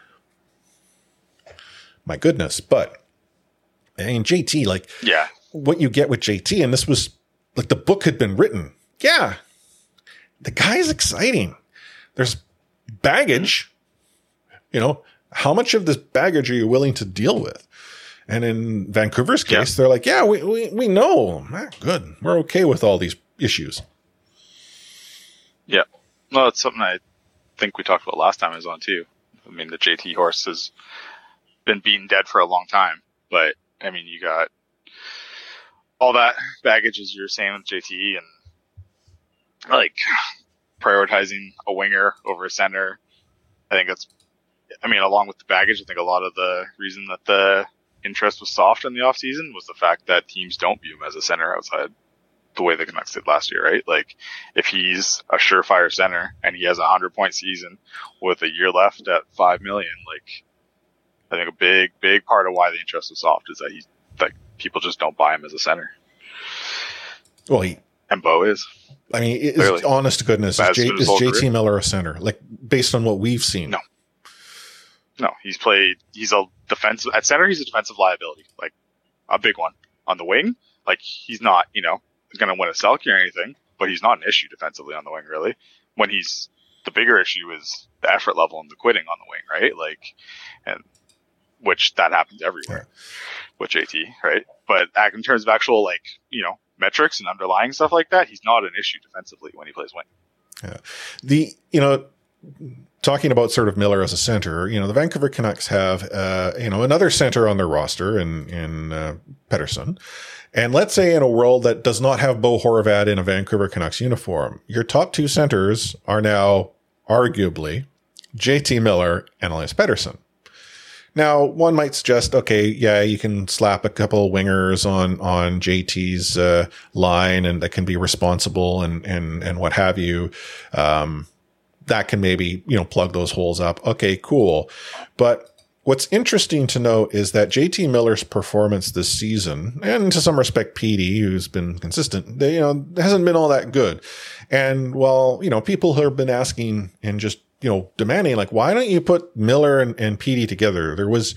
[SPEAKER 4] my goodness. But, JT, what you get with JT, and this was, the book had been written. Yeah, the guy is exciting. There's baggage. How much of this baggage are you willing to deal with? And in Vancouver's case, they're like, yeah, we know. Good. We're okay with all these issues.
[SPEAKER 5] Yeah. Well, it's something I think we talked about last time I was on too. I mean, the JT horse has been beaten dead for a long time, but you got all that baggage as you were saying with JT and prioritizing a winger over a center. I think along with the baggage, I think a lot of the reason that the interest was soft in the offseason was the fact that teams don't view him as a center outside the way the Canucks did last year, right? Like, if he's a surefire center and he has a 100-point season with a year left at $5 million, like, I think a big part of why the interest was soft is that people just don't buy him as a center.
[SPEAKER 4] Well,
[SPEAKER 5] and Bo is.
[SPEAKER 4] I mean, honest to goodness, is JT Miller a center? Like, based on what we've seen?
[SPEAKER 5] No, he's a defensive, at center, he's a defensive liability, like a big one. On the wing, like, he's not, going to win a Selke or anything, but he's not an issue defensively on the wing, really. The bigger issue is the effort level and the quitting on the wing, right? Like, and which that happens everywhere with JT, right? But in terms of actual, like, metrics and underlying stuff like that, he's not an issue defensively when he plays wing.
[SPEAKER 4] Yeah. Talking about sort of Miller as a center, the Vancouver Canucks have, another center on their roster in Pettersson. And let's say in a world that does not have Bo Horvat in a Vancouver Canucks uniform, your top two centers are now arguably JT Miller and Elias Pettersson. Now, one might suggest, okay, yeah, you can slap a couple wingers on JT's line, and that can be responsible and what have you. That can maybe, plug those holes up. Okay, cool. But what's interesting to note is that JT Miller's performance this season, and to some respect, PD, who's been consistent, hasn't been all that good. And while, people have been asking and just, demanding, like, why don't you put Miller and PD together? There was,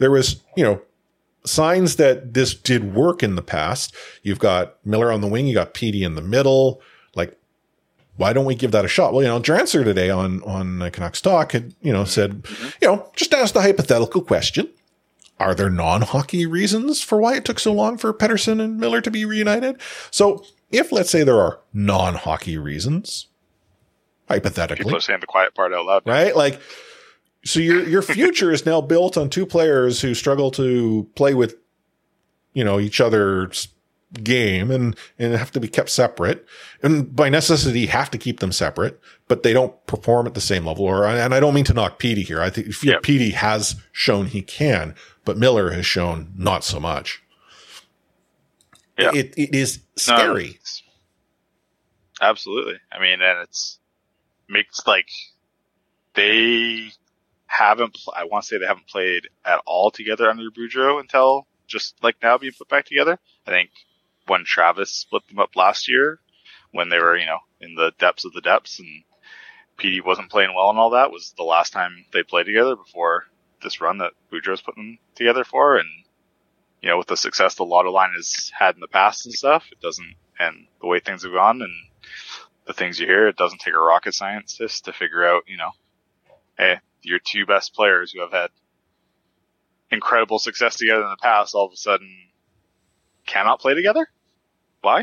[SPEAKER 4] signs that this did work in the past. You've got Miller on the wing, you got PD in the middle. Like, why don't we give that a shot? Well, Drancer today on Canucks Talk had, said, just ask the hypothetical question. Are there non-hockey reasons for why it took so long for Pettersson and Miller to be reunited? So if, let's say, there are non-hockey reasons, hypothetically.
[SPEAKER 5] People are saying the quiet part out loud.
[SPEAKER 4] Right? Like, so your future is now built on two players who struggle to play with, each other's game and have to be kept separate, and by necessity have to keep them separate, but they don't perform at the same level. And I don't mean to knock Petey here. I think Petey has shown he can, but Miller has shown not so much. Yeah. It is scary.
[SPEAKER 5] Absolutely. I mean, and makes like they haven't, I want to say they haven't played at all together under Boudreau until just like now being put back together. I think when Travis split them up last year, when they were, in the depths of the depths, and PD wasn't playing well and all that, was the last time they played together before this run that Boudreau's put them together for. And, with the success the Lotto line has had in the past and stuff, it doesn't, and the way things have gone and the things you hear, it doesn't take a rocket scientist to figure out, hey, your two best players who have had incredible success together in the past all of a sudden cannot play together? Why?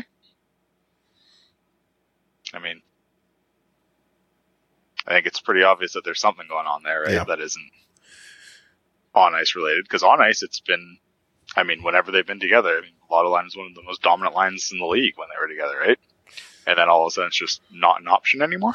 [SPEAKER 5] I mean, I think it's pretty obvious that there's something going on there, right? Yeah. That isn't on ice related. Because on ice, it's been, whenever they've been together, Lotto line is one of the most dominant lines in the league when they were together, right? And then all of a sudden it's just not an option anymore?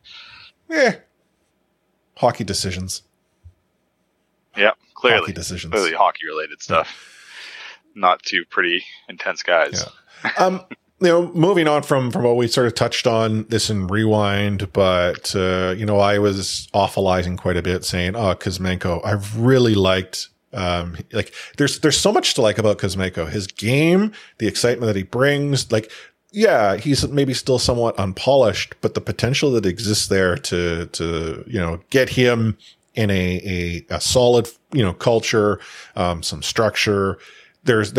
[SPEAKER 4] Hockey decisions.
[SPEAKER 5] Yeah, clearly.
[SPEAKER 4] Hockey decisions.
[SPEAKER 5] Clearly hockey related stuff. Not two pretty intense guys.
[SPEAKER 4] Yeah. Moving on from what we sort of touched on this in Rewind, but, I was awfulizing quite a bit saying, Kuzmenko, I've really liked, there's so much to like about Kuzmenko, his game, the excitement that he brings, like, yeah, he's maybe still somewhat unpolished, but the potential that exists there to get him in a solid, culture, some structure. There's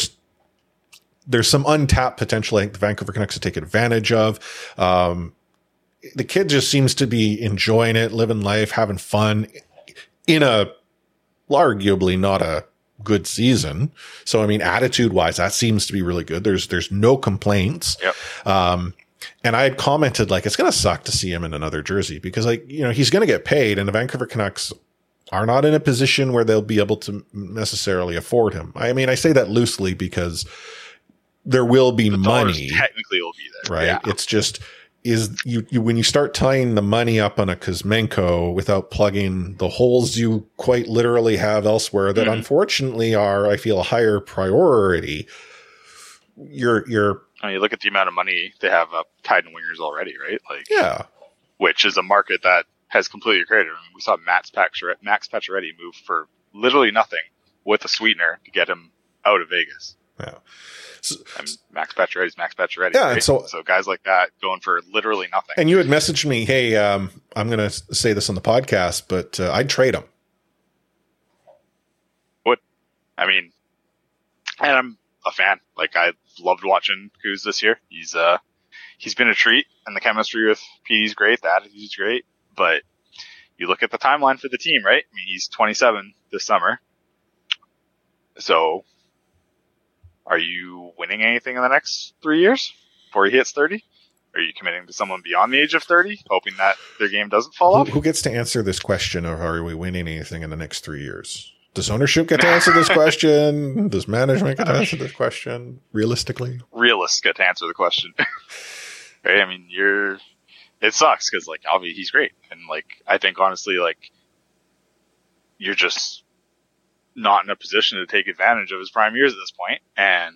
[SPEAKER 4] some untapped potential I think the Vancouver Canucks to take advantage of. The kid just seems to be enjoying it, living life, having fun in a arguably not a good season. So, attitude wise, that seems to be really good. There's no complaints.
[SPEAKER 5] Yep.
[SPEAKER 4] And I had commented, like, it's going to suck to see him in another jersey because, he's going to get paid, and the Vancouver Canucks are not in a position where they'll be able to necessarily afford him. I say that loosely because there will be money.
[SPEAKER 5] Technically will be there.
[SPEAKER 4] Right.
[SPEAKER 5] Yeah.
[SPEAKER 4] It's just, is you when you start tying the money up on a Kuzmenko without plugging the holes you quite literally have elsewhere that unfortunately are, I feel, a higher priority. You
[SPEAKER 5] look at the amount of money they have tied in wingers already, right? Like,
[SPEAKER 4] yeah,
[SPEAKER 5] which is a market that has completely created. I mean, we saw Max Pacioretty move for literally nothing with a sweetener to get him out of Vegas.
[SPEAKER 4] Yeah. So,
[SPEAKER 5] Max Pacioretty's Max Pacioretty.
[SPEAKER 4] Yeah,
[SPEAKER 5] right?
[SPEAKER 4] and so
[SPEAKER 5] guys like that going for literally nothing.
[SPEAKER 4] And you had messaged me, hey, I'm going to say this on the podcast, but I'd trade him.
[SPEAKER 5] I mean, and I'm a fan. Like, I loved watching Kuz this year. He's been a treat, and the chemistry with Petey's great. The attitude's great. But you look at the timeline for the team, right? I mean, he's 27 this summer. So, are you winning anything in the next 3 years before he hits 30? Are you committing to someone beyond the age of 30, hoping that their game doesn't fall off?
[SPEAKER 4] Who gets to answer this question of are we winning anything in the next 3 years? Does ownership get to answer this question? Does management get to answer this question? Realistically?
[SPEAKER 5] Realists get to answer the question. Right? I mean, it sucks because, like, obviously he's great. And, like, I think honestly, like, you're just not in a position to take advantage of his prime years at this point. And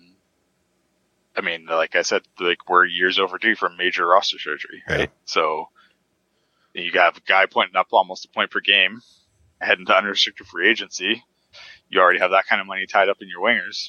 [SPEAKER 5] I mean, like I said, like, we're years overdue for major roster surgery, right? Yeah. So you got a guy pointing up almost a point per game, heading to unrestricted free agency. You already have that kind of money tied up in your wingers.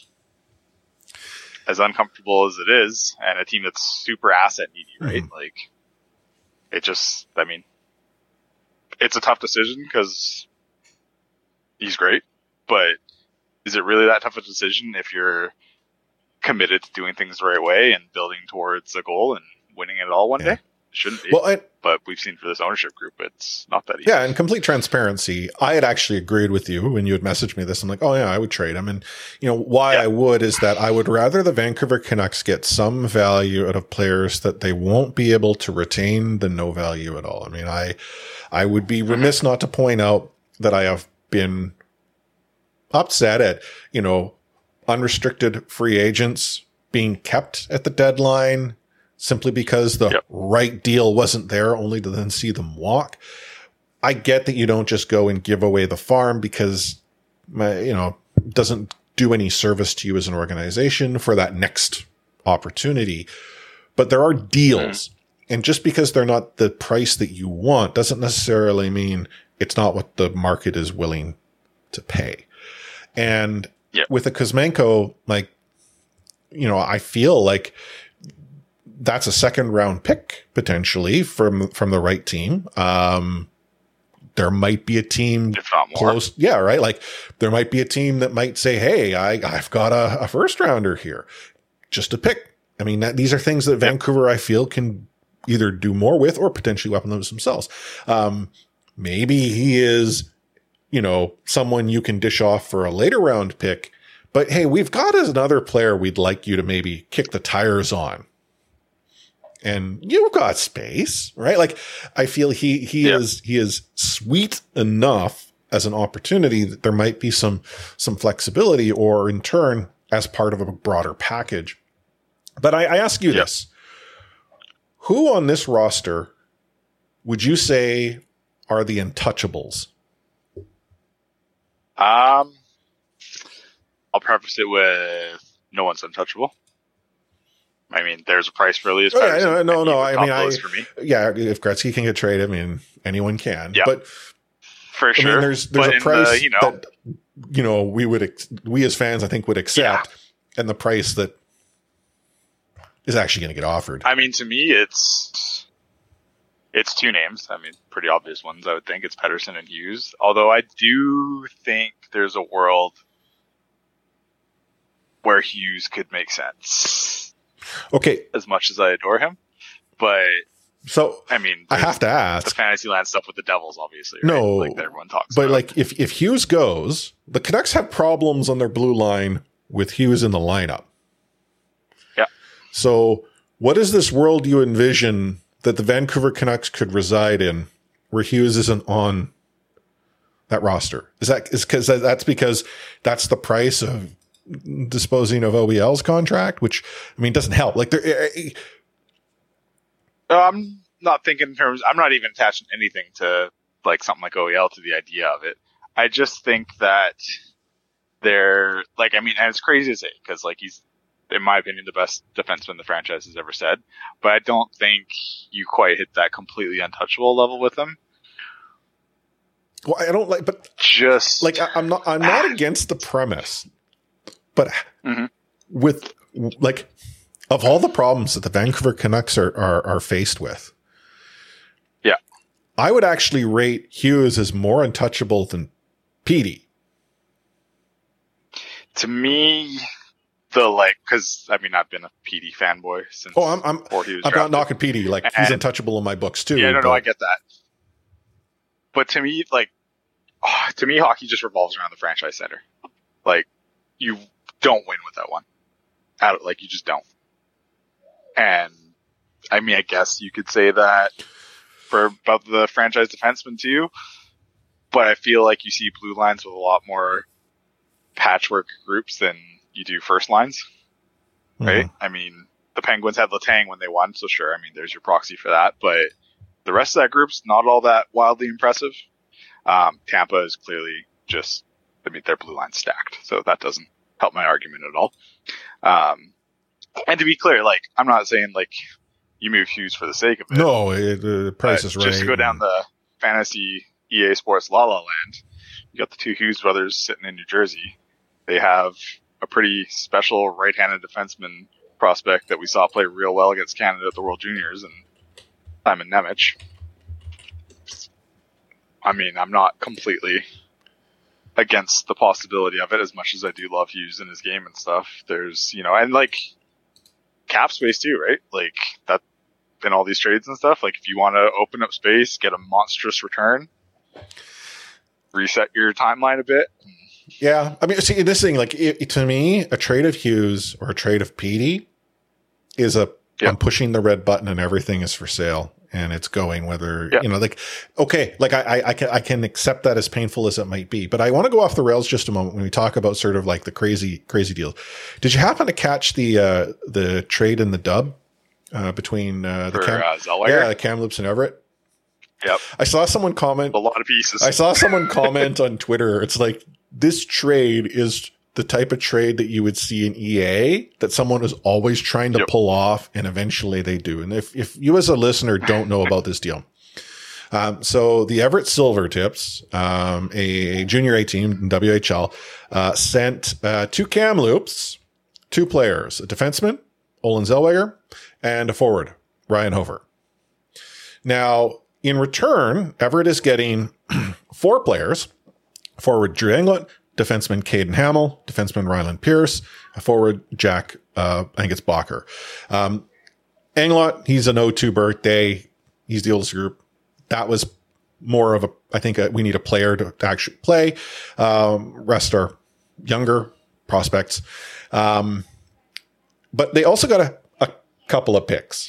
[SPEAKER 5] As uncomfortable as it is, and a team that's super asset needy, right? Mm-hmm. Like, it just, I mean, it's a tough decision because he's great, but is it really that tough a decision if you're committed to doing things the right way and building towards a goal and winning it all one day? It shouldn't be. Well, but we've seen for this ownership group, it's not that easy.
[SPEAKER 4] Yeah, and complete transparency, I had actually agreed with you when you had messaged me this. I'm like, oh yeah, I would trade him. And you know why I would is that I would rather the Vancouver Canucks get some value out of players that they won't be able to retain than no value at all. I mean, I would be remiss not to point out that I have been upset at, you know, unrestricted free agents being kept at the deadline simply because the right deal wasn't there, only to then see them walk. I get that you don't just go and give away the farm because, you know, it doesn't do any service to you as an organization for that next opportunity. But there are deals. And just because they're not the price that you want doesn't necessarily mean it's not what the market is willing to pay. And with a Kuzmenko, like, you know, I feel like that's a second round pick potentially from the right team. There might be a team
[SPEAKER 5] if not more.
[SPEAKER 4] Close. Yeah. Right. Like there might be a team that might say, hey, I've got a first rounder here just to pick. I mean, these are things that Vancouver, I feel, can either do more with or potentially weapon themselves. Maybe he is, you know, someone you can dish off for a later round pick, but hey, we've got another player we'd like you to maybe kick the tires on. And you've got space, right? Like I feel he is sweet enough as an opportunity that there might be some flexibility or in turn as part of a broader package. But I ask you this, who on this roster would you say are the untouchables?
[SPEAKER 5] I'll preface it with no one's untouchable. I mean, there's a price for Elias Pettersson.
[SPEAKER 4] No. I mean, if Gretzky can get traded, I mean, anyone can.
[SPEAKER 5] Yeah,
[SPEAKER 4] but
[SPEAKER 5] for sure,
[SPEAKER 4] I mean, there's a price that you know we as fans I think would accept, and the price that is actually going to get offered.
[SPEAKER 5] I mean, to me, it's two names. I mean, pretty obvious ones. I would think it's Pettersson and Hughes. Although I do think there's a world where Hughes could make sense.
[SPEAKER 4] Okay.
[SPEAKER 5] As much as I adore him. But,
[SPEAKER 4] so,
[SPEAKER 5] I mean,
[SPEAKER 4] I have to ask.
[SPEAKER 5] The Fantasyland stuff with the Devils, obviously. Right?
[SPEAKER 4] No.
[SPEAKER 5] Like that everyone talks
[SPEAKER 4] but
[SPEAKER 5] about.
[SPEAKER 4] Like, if Hughes goes, the Canucks have problems on their blue line with Hughes in the lineup.
[SPEAKER 5] Yeah.
[SPEAKER 4] So, what is this world you envision that the Vancouver Canucks could reside in where Hughes isn't on that roster? That's because that's the price of disposing of OEL's contract, which, I mean, doesn't help. Like
[SPEAKER 5] I'm not thinking in terms. I'm not even attaching anything to like something like OEL to the idea of it. I just think that they're like, I mean, and it's crazy to say because like he's, in my opinion, the best defenseman the franchise has ever said. But I don't think you quite hit that completely untouchable level with him.
[SPEAKER 4] Well, I don't like, but
[SPEAKER 5] just
[SPEAKER 4] like I'm not against the premise, but with like of all the problems that the Vancouver Canucks are faced with,
[SPEAKER 5] yeah,
[SPEAKER 4] I would actually rate Hughes as more untouchable than Petey.
[SPEAKER 5] To me, because I mean I've been a Petey fanboy since.
[SPEAKER 4] I'm not knocking Petey. Like he's untouchable in my books too.
[SPEAKER 5] Yeah, no, I get that. But to me, hockey just revolves around the franchise center. Like, you don't win with that one. Like, you just don't. And, I mean, I guess you could say that for about the franchise defenseman too. But I feel like you see blue lines with a lot more patchwork groups than you do first lines. Right? I mean, the Penguins had Letang when they won, so sure, I mean, there's your proxy for that. But the rest of that group's not all that wildly impressive. Tampa is clearly just, I mean, their blue line's stacked, so that doesn't help my argument at all. And to be clear, like, I'm not saying like you move Hughes for the sake of it.
[SPEAKER 4] No, the price is right.
[SPEAKER 5] Just to go down the fantasy EA Sports La La Land, you got the two Hughes brothers sitting in New Jersey. They have a pretty special right-handed defenseman prospect that we saw play real well against Canada at the World Juniors, and Simon Nemec. I mean, I'm not completely against the possibility of it as much as I do love Hughes in his game and stuff. There's, and like cap space too, right? Like that in all these trades and stuff. Like if you want to open up space, get a monstrous return, reset your timeline a bit.
[SPEAKER 4] Yeah. I mean, see, this thing, like to me, a trade of Hughes or a trade of Petey is I'm pushing the red button and everything is for sale. And it's going whether, like, okay, like I can accept that as painful as it might be, but I want to go off the rails just a moment when we talk about sort of like the crazy deals. Did you happen to catch the trade in the dub, between,
[SPEAKER 5] Zellweger?
[SPEAKER 4] the Kamloops and Everett?
[SPEAKER 5] Yep.
[SPEAKER 4] I saw someone comment
[SPEAKER 5] a lot of pieces.
[SPEAKER 4] I saw someone comment on Twitter. It's like, this trade is the type of trade that you would see in EA that someone is always trying to pull off, and eventually they do. And if you as a listener don't know about this deal, so the Everett Silvertips, a junior A team in WHL, sent two Kamloops, two players, a defenseman, Olin Zellweger, and a forward, Ryan Hofer. Now, in return, Everett is getting 4 players, forward Drew Englot, defenseman Caden Hamill, defenseman Ryland Pierce, forward Jack, I think it's Bacher. Englot, he's an 02 birthday. He's the oldest group. That was more of we need a player to actually play. Rest are younger prospects. But they also got a couple of picks.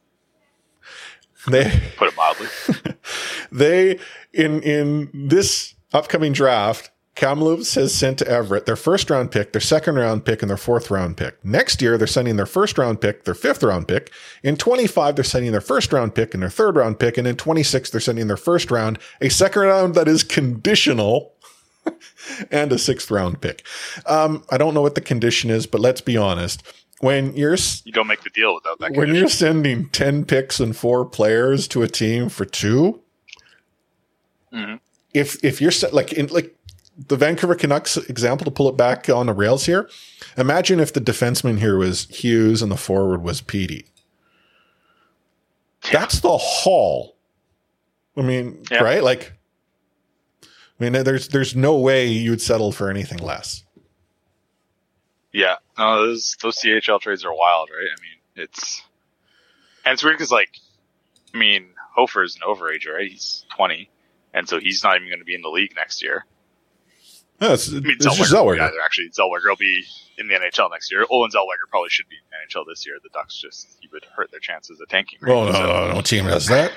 [SPEAKER 4] They
[SPEAKER 5] put it mildly.
[SPEAKER 4] They, in this upcoming draft, Kamloops has sent to Everett their first round pick, their second round pick, and their fourth round pick. Next year, they're sending their first round pick, their fifth round pick. In 25, they're sending their first round pick and their third round pick. And in 26, they're sending their first round, a second round that is conditional, and a sixth round pick. I don't know what the condition is, but let's be honest. When you
[SPEAKER 5] don't make the deal without that
[SPEAKER 4] condition. When you're sending 10 picks and 4 players to a team for 2, if you're like the Vancouver Canucks example, to pull it back on the rails here, imagine if the defenseman here was Hughes and the forward was Petey. That's the haul. I mean, right? Like, I mean, there's no way you'd settle for anything less.
[SPEAKER 5] Yeah, no, those CHL trades are wild, right? I mean, it's weird because, like, I mean, Hofer is an overager, right? He's 20, and so he's not even going to be in the league next year.
[SPEAKER 4] No, it's Zellweger.
[SPEAKER 5] Actually, Zellweger will be in the NHL next year. Olin Zellweger probably should be in the NHL this year. The Ducks he would hurt their chances of tanking. Right?
[SPEAKER 4] Oh, no team does that.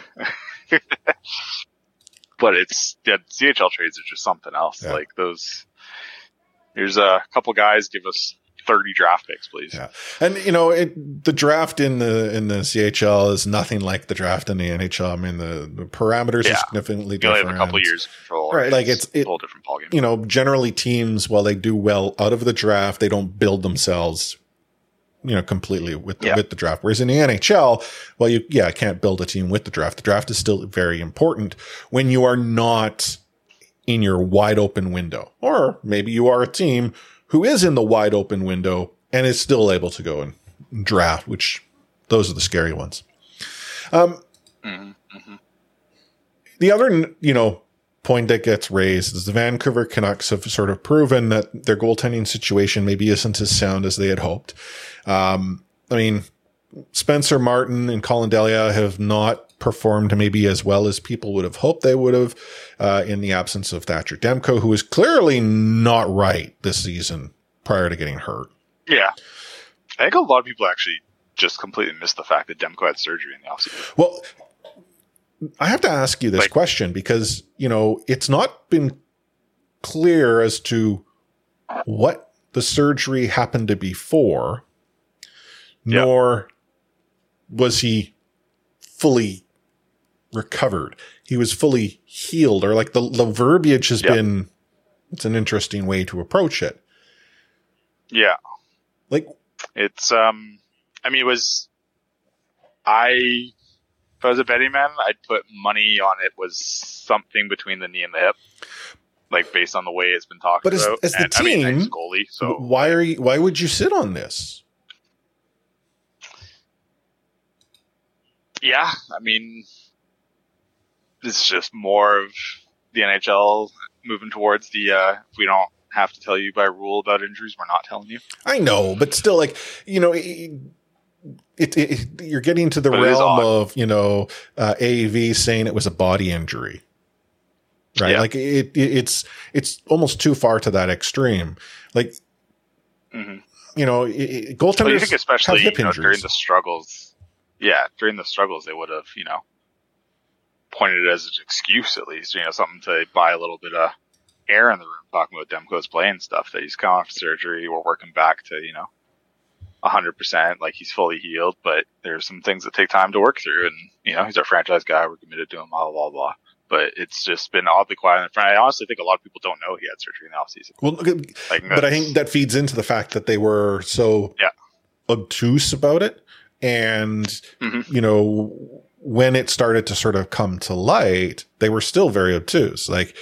[SPEAKER 5] But CHL trades are just something else. Yeah. Like those. Here's a couple guys, give us 30 draft picks, please.
[SPEAKER 4] Yeah. And, the draft in the CHL is nothing like the draft in the NHL. I mean, the parameters are significantly different.
[SPEAKER 5] You only have a couple years of control.
[SPEAKER 4] Right. Like it's
[SPEAKER 5] a whole different ballgame.
[SPEAKER 4] Generally teams, while they do well out of the draft, they don't build themselves, completely with the draft. Whereas in the NHL, well, you can't build a team with the draft. The draft is still very important when you are not in your wide open window, or maybe you are a team who is in the wide open window and is still able to go and draft, which those are the scary ones. The other, point that gets raised is the Vancouver Canucks have sort of proven that their goaltending situation maybe isn't as sound as they had hoped. Spencer Martin and Colin Delia have not performed maybe as well as people would have hoped they would have, in the absence of Thatcher Demko, who is clearly not right this season prior to getting hurt.
[SPEAKER 5] Yeah. I think a lot of people actually just completely missed the fact that Demko had surgery in the offseason.
[SPEAKER 4] Well, I have to ask you this question because, it's not been clear as to what the surgery happened to be for, nor was he fully recovered. He was fully healed, or like the verbiage has been, it's an interesting way to approach it.
[SPEAKER 5] Yeah.
[SPEAKER 4] Like
[SPEAKER 5] it's, if I was a betting man, I'd put money on it was something between the knee and the hip, like based on the way it's been talked about.
[SPEAKER 4] But as the team,
[SPEAKER 5] ex-goalie, so
[SPEAKER 4] why would you sit on this?
[SPEAKER 5] Yeah, this is just more of the NHL moving towards the if we don't have to tell you by rule about injuries, we're not telling you.
[SPEAKER 4] I know, but still, you're getting to the realm of, AAV saying it was a body injury, right?
[SPEAKER 5] Yeah.
[SPEAKER 4] Like it's almost too far to that extreme. Like, goaltenders
[SPEAKER 5] well, you think especially
[SPEAKER 4] have hip injuries.
[SPEAKER 5] during the struggles, they would have, pointed it as an excuse at least, something to buy a little bit of air in the room, talking about Demko's play and stuff, that he's coming off surgery, we're working back to, 100%, like he's fully healed, but there's some things that take time to work through, and he's our franchise guy, we're committed to him, blah blah blah. But it's just been oddly quiet in the front. I honestly think a lot of people don't know he had surgery in the offseason.
[SPEAKER 4] Well, but I think that feeds into the fact that they were so obtuse about it, and when it started to sort of come to light, they were still very obtuse. Like,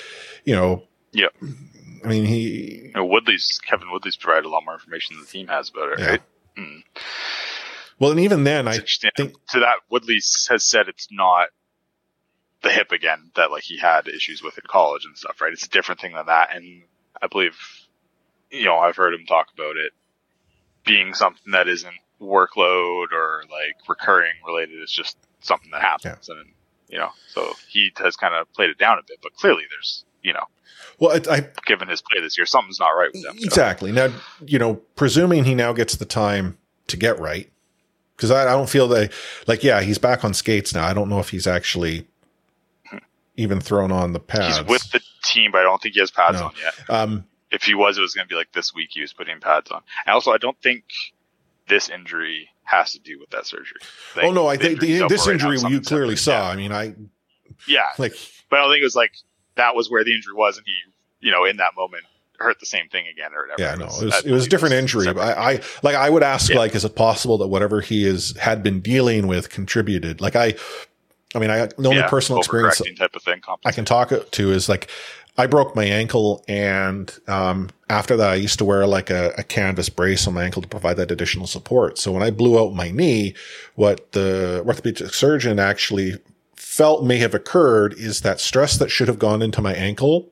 [SPEAKER 4] Kevin Woodley's provided a lot more information than the team has about it, right? Mm. Well, and even then, I think
[SPEAKER 5] to that, Woodley has said it's not the hip again that he had issues with in college and stuff, right? It's a different thing than that. And I believe, I've heard him talk about it being something that isn't workload or recurring related. It's just something that happens. And, so he has kind of played it down a bit, but clearly there's,
[SPEAKER 4] well,
[SPEAKER 5] given his play this year, something's not right with him.
[SPEAKER 4] Exactly. Now, presuming he now gets the time to get right, because I don't feel that, he's back on skates now. I don't know if he's actually even thrown on the pads.
[SPEAKER 5] He's with the team, but I don't think he has pads on yet. If he was, it was going to be this week he was putting pads on. And also, I don't think this injury has to do with that surgery.
[SPEAKER 4] I think this injury you clearly saw.
[SPEAKER 5] But I don't think it was that was where the injury was, and he, in that moment hurt the same thing again or whatever.
[SPEAKER 4] Yeah, no, it was a different injury. I would ask, is it possible that whatever he had been dealing with contributed? The only personal experience
[SPEAKER 5] type of thing
[SPEAKER 4] I can talk to is I broke my ankle, and after that I used to wear a canvas brace on my ankle to provide that additional support. So when I blew out my knee, what the orthopedic surgeon actually felt may have occurred is that stress that should have gone into my ankle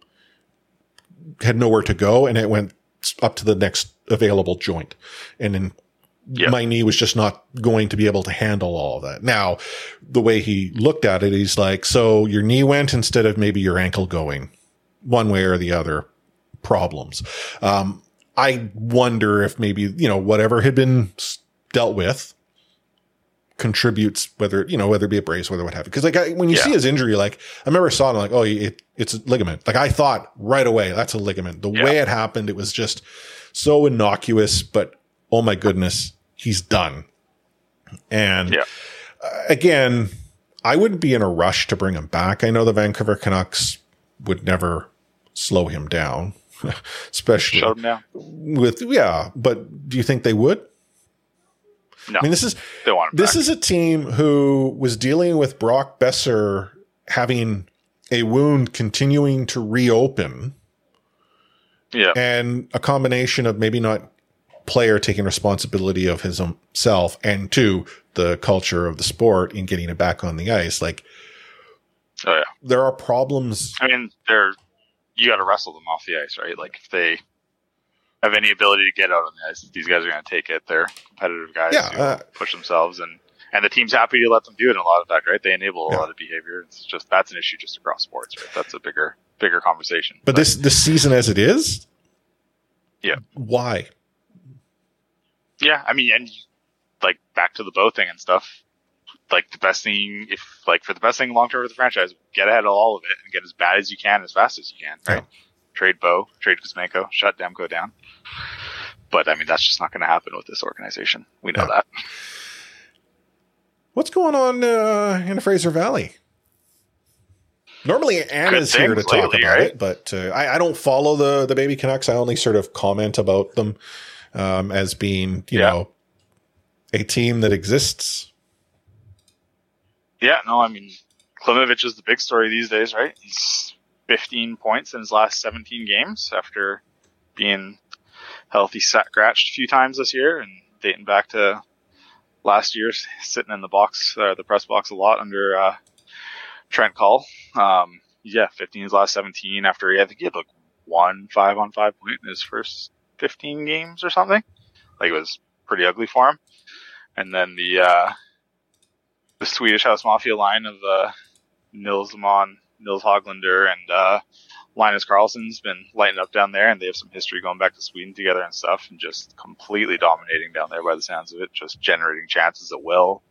[SPEAKER 4] had nowhere to go, and it went up to the next available joint. And then my knee was just not going to be able to handle all of that. Now, the way he looked at it, he's like, so your knee went instead of maybe your ankle going one way or the other. Problems. I wonder if maybe, whatever had been dealt with contributes, whether it be a brace, whether what have you. Because when you see his injury, I remember saw it, it's a ligament. I thought right away, that's a ligament. The way it happened, it was just so innocuous, but oh my goodness, he's done. And again, I wouldn't be in a rush to bring him back. I know the Vancouver Canucks would never slow him down, especially
[SPEAKER 5] shut him down
[SPEAKER 4] but do you think they would?
[SPEAKER 5] No.
[SPEAKER 4] I mean, this is a team who was dealing with Brock Besser having a wound continuing to reopen.
[SPEAKER 5] Yeah.
[SPEAKER 4] And a combination of maybe not player taking responsibility of his own self, and two, the culture of the sport in getting it back on the ice. Like, there are problems.
[SPEAKER 5] I mean, you got to wrestle them off the ice, right? Like, if they have any ability to get out on the ice, these guys are going to take it. They're competitive guys who push themselves, and the team's happy to let them do it in a lot of fact, right? They enable a lot of behavior. It's just, that's an issue just across sports, right? That's a bigger conversation.
[SPEAKER 4] But this season as it is, why?
[SPEAKER 5] Yeah, I mean, and like back to the Bo thing and stuff. Like the best thing, for the best thing long term for the franchise, get ahead of all of it and get as bad as you can, as fast as you can, right? Yeah. Trade Bo, trade Kuzmenko, shut Demko down. But I mean, that's just not going to happen with this organization. We know that.
[SPEAKER 4] What's going on in the Fraser Valley? Normally Anna's here to talk about it, but I don't follow the Baby Canucks. I only sort of comment about them as being, you know, a team that exists.
[SPEAKER 5] Yeah, no, I mean, Klimovich is the big story these days, right? He's 15 points in his last 17 games after being healthy scratched a few times this year and dating back to last year, sitting in the box, the press box a lot under Trent Cull. 15 his last 17 after I think he had like 1 5-on-5 point in his first 15 games or something. Like, it was pretty ugly for him. And then the Swedish House Mafia line of Nils Amon, Nils Hoglander, and Linus Karlsson's been lighting up down there, and they have some history going back to Sweden together and stuff, and just completely dominating down there by the sounds of it, just generating chances at will.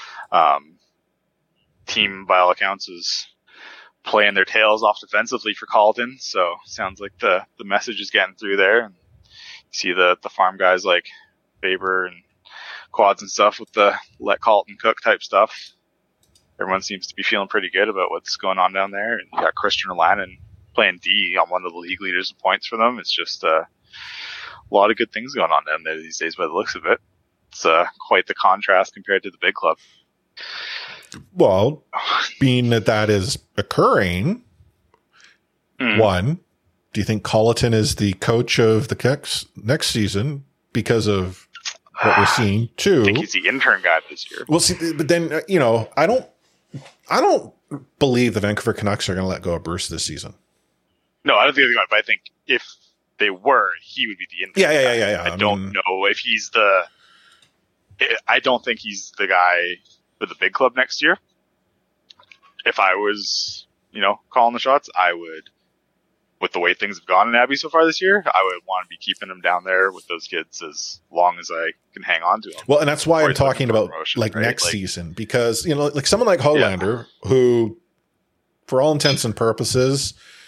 [SPEAKER 5] Team, by all accounts, is playing their tails off defensively for Carleton, so sounds like the message is getting through there. And you see the farm guys like Faber and Quads and stuff with the let Carleton cook type stuff. Everyone seems to be feeling pretty good about what's going on down there. And you got Christian Olanen playing D on one of the league leaders in points for them. It's just a lot of good things going on down there these days by the looks of it. It's quite the contrast compared to the big club.
[SPEAKER 4] Well, being that is occurring, one, do you think Colleton is the coach of the Canucks next season because of what we're seeing? Two,
[SPEAKER 5] I think he's the intern guy this year.
[SPEAKER 4] Well, see, but then I don't believe the Vancouver Canucks are going to let go of Bruce this season.
[SPEAKER 5] No, I don't think they're going to. But I think if they were, he would be the intern.
[SPEAKER 4] Yeah.
[SPEAKER 5] I don't know if he's the. I don't think he's the guy for the big club next year. If I was, calling the shots, I would. With the way things have gone in Abbey so far this year, I would want to be keeping him down there with those kids as long as I can hang on to them.
[SPEAKER 4] Well, and that's why I'm talking about next season, because like someone like Hoglander, who, for all intents and purposes,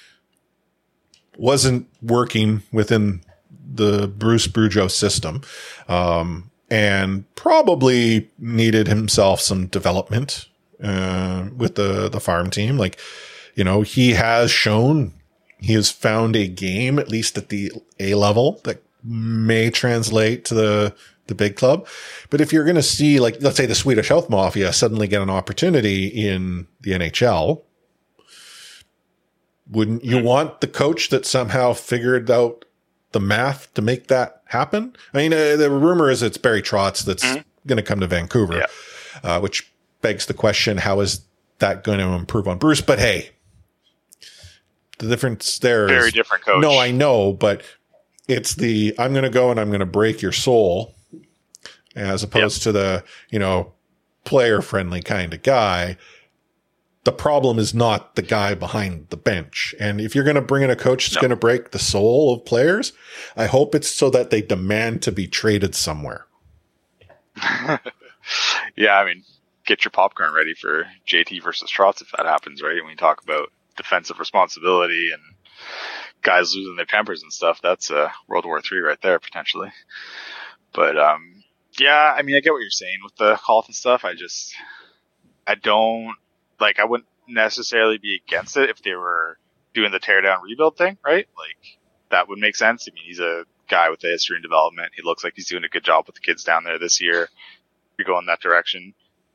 [SPEAKER 4] wasn't working within the Bruce Boudreau system, and probably needed himself some development with the farm team. Like, he has shown. He has found a game, at least at the A level, that may translate to the big club. But if you're going to see, like, let's say the Swedish Health Mafia suddenly get an opportunity in the NHL, wouldn't you want the coach that somehow figured out the math to make that happen? I mean, the rumor is it's Barry Trotz that's going to come to Vancouver, which begs the question, how is that going to improve on Bruce? But hey, the difference there is
[SPEAKER 5] very different coach.
[SPEAKER 4] No, I know, but it's I'm going to go and I'm going to break your soul, as opposed to the, player friendly kind of guy. The problem is not the guy behind the bench. And if you're going to bring in a coach that's going to break the soul of players, I hope it's so that they demand to be traded somewhere.
[SPEAKER 5] Yeah. I mean, get your popcorn ready for JT versus Trotz if that happens, right? When we talk about defensive responsibility and guys losing their tempers and stuff, that's World War III right there, potentially. But yeah, I mean, I get what you're saying with the Colton stuff. I wouldn't necessarily be against it if they were doing the teardown rebuild thing, right? Like, that would make sense. I mean, he's a guy with a history in development. He looks like he's doing a good job with the kids down there this year. You're going that direction.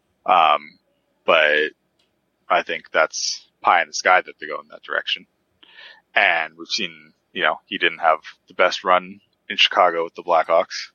[SPEAKER 5] But I think that's pie in the sky that they're going that direction. And we've seen, he didn't have the best run in Chicago with the Blackhawks.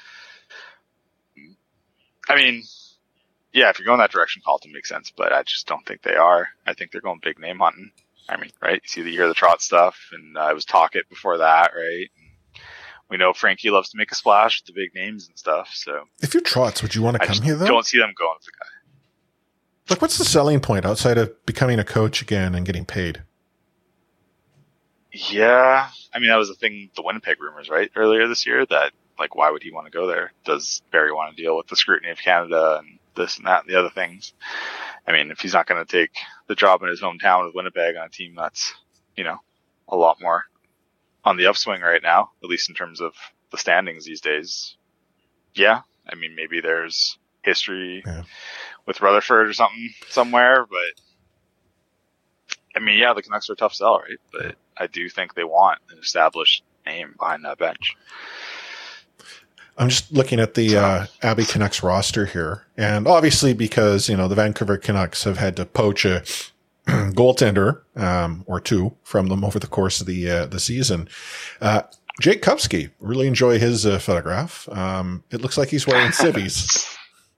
[SPEAKER 5] I mean, yeah, if you're going that direction, Colton makes sense, but I just don't think they are. I think they're going big name hunting. I mean, right? You see the Year of the Trot stuff, and it was Talkett before that, right? And we know Frankie loves to make a splash with the big names and stuff, so.
[SPEAKER 4] If you're Trots, would you want to come here, though?
[SPEAKER 5] I don't see them going with the guy.
[SPEAKER 4] Like, what's the selling point outside of becoming a coach again and getting paid?
[SPEAKER 5] Yeah. I mean, that was the thing, the Winnipeg rumors, right? Earlier this year that, like, why would he want to go there? Does Barry want to deal with the scrutiny of Canada and this and that and the other things? I mean, if he's not going to take the job in his hometown with Winnipeg on a team that's, a lot more on the upswing right now, at least in terms of the standings these days. Yeah. I mean, maybe there's history with Rutherford or something somewhere, but I mean, yeah, the Canucks are a tough sell, right? But I do think they want an established name behind that bench.
[SPEAKER 4] I'm just looking at the Abbey Canucks roster here, and obviously because the Vancouver Canucks have had to poach a goaltender or two from them over the course of the season. Jake Kupski, really enjoy his photograph. It looks like he's wearing civvies.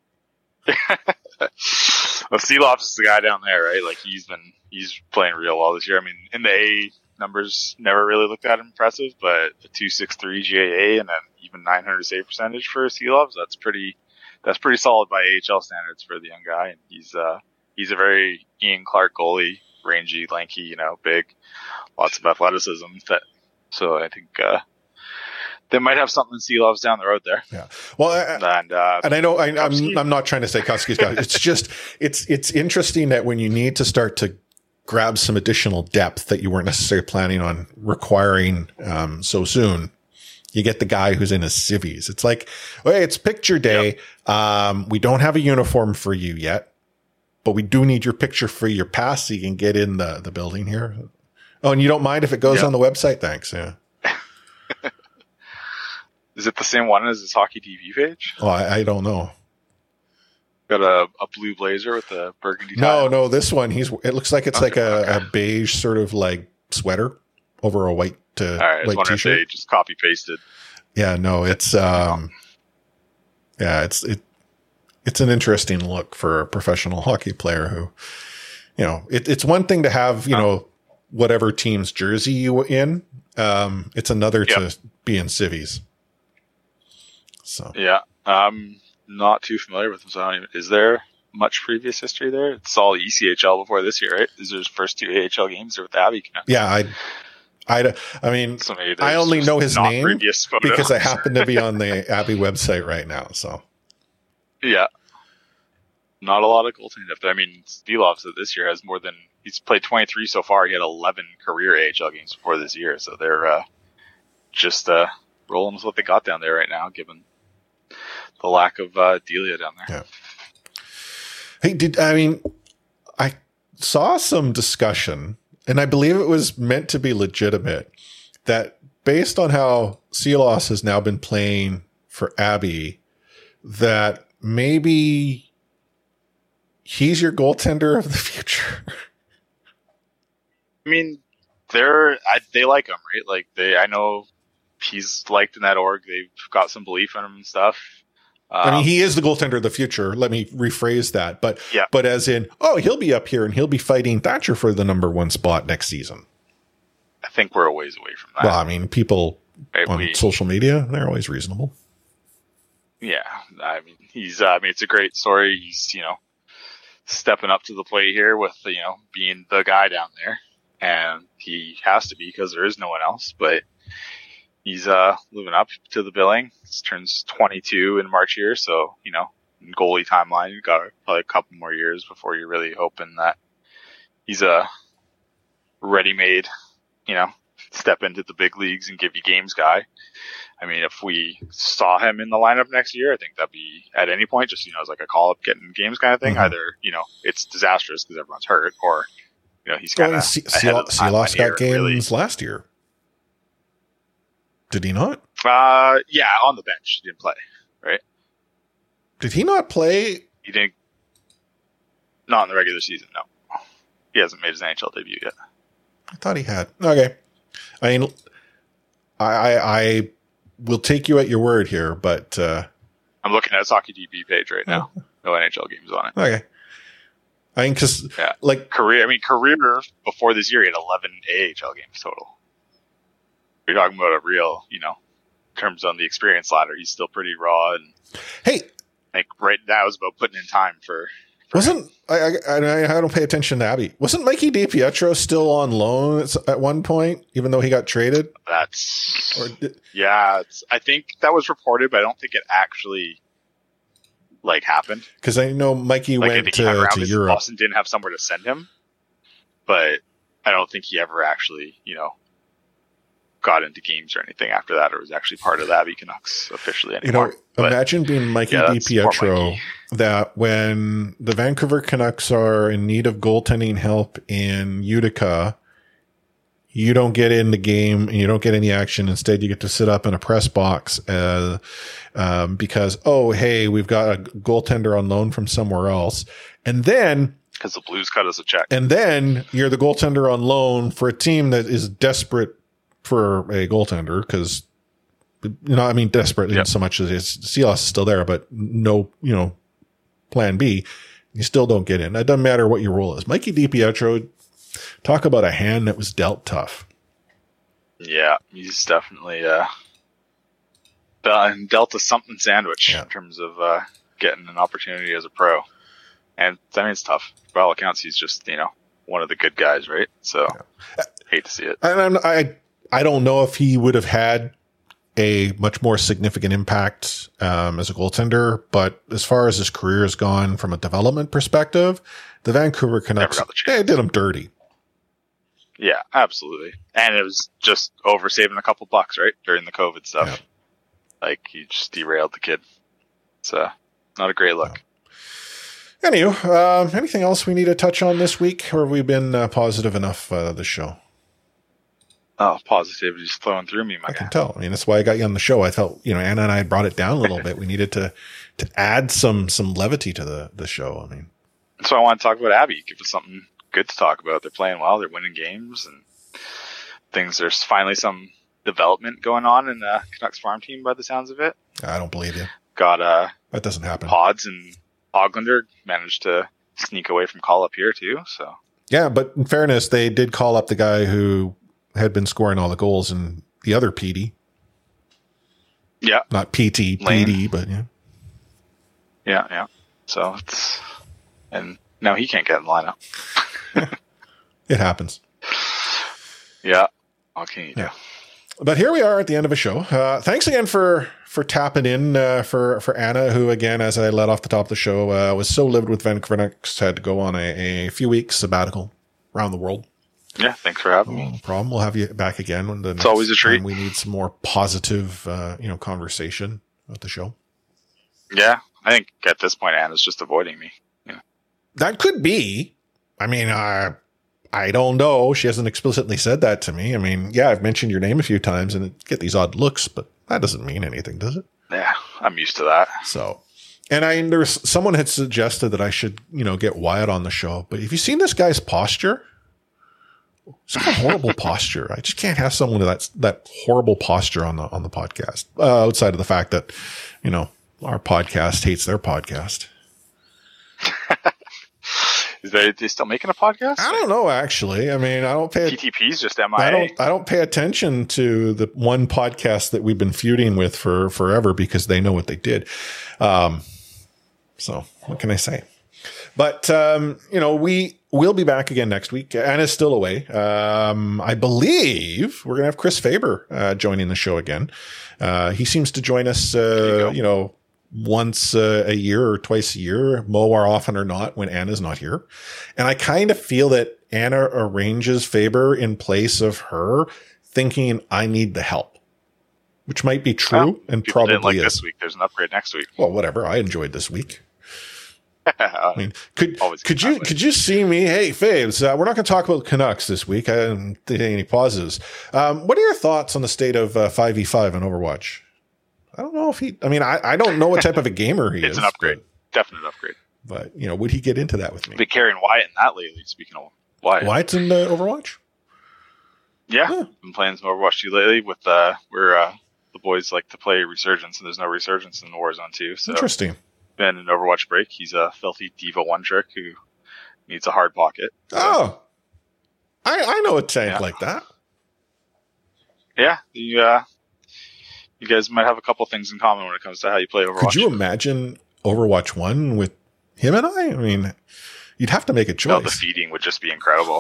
[SPEAKER 5] Well, Seeloff is the guy down there, right? Like he's playing real well this year. I mean, in the A numbers never really looked that impressive, but a 2.63 GAA and an even 900 save percentage for Seeloff, that's pretty solid by AHL standards for the young guy. And he's a very Ian Clark goalie, rangy, lanky, big, lots of athleticism. So I think they might have something in Seeloff's down the road there.
[SPEAKER 4] Yeah. Well, and I know I'm not trying to say Kuski's guy. It's just it's interesting that when you need to start to grab some additional depth that you weren't necessarily planning on requiring so soon, you get the guy who's in his civvies. It's like, hey, it's picture day. Yep. We don't have a uniform for you yet, but we do need your picture for your pass so you can get in the building here. Oh, and you don't mind if it goes on the website? Thanks. Yeah.
[SPEAKER 5] Is it the same one as his hockey TV page?
[SPEAKER 4] Oh, I don't know.
[SPEAKER 5] Got a blue blazer with a burgundy tie.
[SPEAKER 4] No, this one, it looks like it's a beige sort of like sweater over a white
[SPEAKER 5] all right, I was wondering
[SPEAKER 4] t-shirt.
[SPEAKER 5] if they just copy pasted.
[SPEAKER 4] Yeah, no, it's it's an interesting look for a professional hockey player who, it's one thing to have, whatever team's jersey you in. It's another to be in civvies. So
[SPEAKER 5] yeah, I'm not too familiar with them. So is there much previous history there? It's all ECHL before this year, right? These are his first two AHL games with Abbey.
[SPEAKER 4] Yeah, I mean, so I only know his name because I happen to be on the Abbey website right now. So
[SPEAKER 5] yeah, not a lot of goaltending depth. I mean, Steelov said this year has more than he's played 23 so far. He had 11 career AHL games before this year, so they're just rolling with what they got down there right now, given the lack of Delia down there.
[SPEAKER 4] Yeah. Hey, I saw some discussion, and I believe it was meant to be legitimate, that based on how Seeloss has now been playing for Abbey, that maybe he's your goaltender of the future.
[SPEAKER 5] I mean, they like him, right? Like I know he's liked in that org. They've got some belief in him and stuff.
[SPEAKER 4] I mean, he is the goaltender of the future. Let me rephrase that. But as in, he'll be up here and he'll be fighting Thatcher for the number one spot next season.
[SPEAKER 5] I think we're a ways away from that.
[SPEAKER 4] Well, I mean, people on social media, they're always reasonable.
[SPEAKER 5] Yeah. I mean, it's a great story. He's, stepping up to the plate here with, being the guy down there. And he has to be because there is no one else. But he's living up to the billing. He turns 22 in March here, so in goalie timeline, you've got probably a couple more years before you're really hoping that he's a ready-made, step into the big leagues and give you games guy. I mean, if we saw him in the lineup next year, I think that'd be at any point just, as like a call up getting games kind of thing. Either, it's disastrous because everyone's hurt, or, he's kind of
[SPEAKER 4] Silas got games last year. Did he not?
[SPEAKER 5] Yeah, on the bench. He didn't play, right?
[SPEAKER 4] Did he not play?
[SPEAKER 5] He didn't. Not in the regular season, no. He hasn't made his NHL debut yet.
[SPEAKER 4] I thought he had. Okay. I mean, I will take you at your word here, but
[SPEAKER 5] I'm looking at his Hockey DB page right now. No NHL games on it.
[SPEAKER 4] Okay. I mean, because
[SPEAKER 5] career before this year, he had 11 AHL games total. You're talking about a real, in terms on the experience ladder, he's still pretty raw. And
[SPEAKER 4] hey,
[SPEAKER 5] like right now is about putting in time for
[SPEAKER 4] wasn't I don't pay attention to Abby. Wasn't Mikey DiPietro still on loan at one point, even though he got traded?
[SPEAKER 5] I think that was reported, but I don't think it actually happened.
[SPEAKER 4] Because I know Mikey went to Europe.
[SPEAKER 5] Boston didn't have somewhere to send him, but I don't think he ever actually, got into games or anything after that, or was actually part of the Abbey Canucks officially anymore.
[SPEAKER 4] Imagine being Mikey DiPietro, that when the Vancouver Canucks are in need of goaltending help in Utica, you don't get in the game and you don't get any action. Instead, you get to sit up in a press box because, hey, we've got a goaltender on loan from somewhere else. And then
[SPEAKER 5] because the Blues cut us a check.
[SPEAKER 4] And then you're the goaltender on loan for a team that is desperate for a goaltender because, desperate in so much as Silas is still there, but no, plan B. You still don't get in. It doesn't matter what your role is. Mikey DiPietro, talk about a hand that was dealt tough.
[SPEAKER 5] Yeah, he's definitely dealt a something sandwich in terms of getting an opportunity as a pro. And it's tough. By all accounts, he's just, one of the good guys, right? So, hate to see it.
[SPEAKER 4] And I don't know if he would have had a much more significant impact as a goaltender, but as far as his career has gone from a development perspective, the Vancouver Canucks, they did him dirty.
[SPEAKER 5] Yeah, absolutely. And it was just over saving a couple bucks, right? During the COVID stuff. Yeah. He just derailed the kid. It's not a great look.
[SPEAKER 4] Yeah. Anywho, anything else we need to touch on this week, or have we been positive enough this show?
[SPEAKER 5] Oh, positivity's flowing through me,
[SPEAKER 4] I can tell. That's why I got you on the show. I felt, Anna and I brought it down a little bit. We needed to add some levity to the show.
[SPEAKER 5] So I want to talk about Abbey. Give us something good to talk about. They're playing well. They're winning games and things. There's finally some development going on in the Canucks farm team by the sounds of it.
[SPEAKER 4] I don't believe you.
[SPEAKER 5] Got
[SPEAKER 4] that doesn't happen.
[SPEAKER 5] Pods and Oglander managed to sneak away from call up here too. So
[SPEAKER 4] yeah, but in fairness, they did call up the guy who had been scoring all the goals and the other PD.
[SPEAKER 5] Yeah.
[SPEAKER 4] Not PT, Lane. PD, but yeah.
[SPEAKER 5] Yeah. So and now he can't get in the lineup.
[SPEAKER 4] It happens.
[SPEAKER 5] Yeah. What can you do?
[SPEAKER 4] But here we are at the end of a show. Thanks again for tapping in for Anna, who, again, as I let off the top of the show, was so livid with Vancouver Canucks, had to go on a few weeks sabbatical around the world.
[SPEAKER 5] Yeah, thanks for having me.
[SPEAKER 4] No problem. We'll have you back again when
[SPEAKER 5] it's always a treat.
[SPEAKER 4] We need some more positive, conversation about the show.
[SPEAKER 5] Yeah, I think at this point, Anna's just avoiding me. Yeah.
[SPEAKER 4] That could be. I don't know. She hasn't explicitly said that to me. I've mentioned your name a few times and get these odd looks, but that doesn't mean anything, does it?
[SPEAKER 5] Yeah, I'm used to that.
[SPEAKER 4] So, and there's someone had suggested that I should, get Wyatt on the show, but have you seen this guy's posture? It's got horrible posture. I just can't have someone with that horrible posture on the podcast. Outside of the fact that, our podcast hates their podcast.
[SPEAKER 5] Is they still making a podcast?
[SPEAKER 4] I don't know, actually. I don't pay
[SPEAKER 5] TTP's just MIA.
[SPEAKER 4] I don't pay attention to the one podcast that we've been feuding with for forever because they know what they did. So what can I say? But we'll be back again next week. Anna's still away. I believe we're going to have Chris Faber joining the show again. He seems to join us, once a year or twice a year, more often or not, when Anna's not here. And I kind of feel that Anna arranges Faber in place of her, thinking I need the help, which might be true and
[SPEAKER 5] people
[SPEAKER 4] probably
[SPEAKER 5] didn't like
[SPEAKER 4] is.
[SPEAKER 5] this week. There's an upgrade next week.
[SPEAKER 4] Well, whatever. I enjoyed this week. I mean, could you see me? Hey, Faves, we're not going to talk about Canucks this week. I didn't think any pauses. What are your thoughts on the state of 5v5 on Overwatch? I don't know if I don't know what type of a gamer he is.
[SPEAKER 5] It's an upgrade. Definite upgrade.
[SPEAKER 4] But, would he get into that with me?
[SPEAKER 5] Been carrying Wyatt in that lately, speaking of Wyatt.
[SPEAKER 4] Wyatt's in Overwatch?
[SPEAKER 5] Yeah. Been playing some Overwatch 2 lately with, the boys like to play Resurgence, and there's no Resurgence in Warzone 2. So.
[SPEAKER 4] Interesting.
[SPEAKER 5] Been an Overwatch break. He's a filthy Diva 1 trick who needs a hard pocket.
[SPEAKER 4] Oh. I know a tank like that.
[SPEAKER 5] Yeah. You guys might have a couple things in common when it comes to how you play Overwatch.
[SPEAKER 4] Could you imagine Overwatch 1 with him and I? I mean, you'd have to make a choice.
[SPEAKER 5] No, the feeding would just be incredible.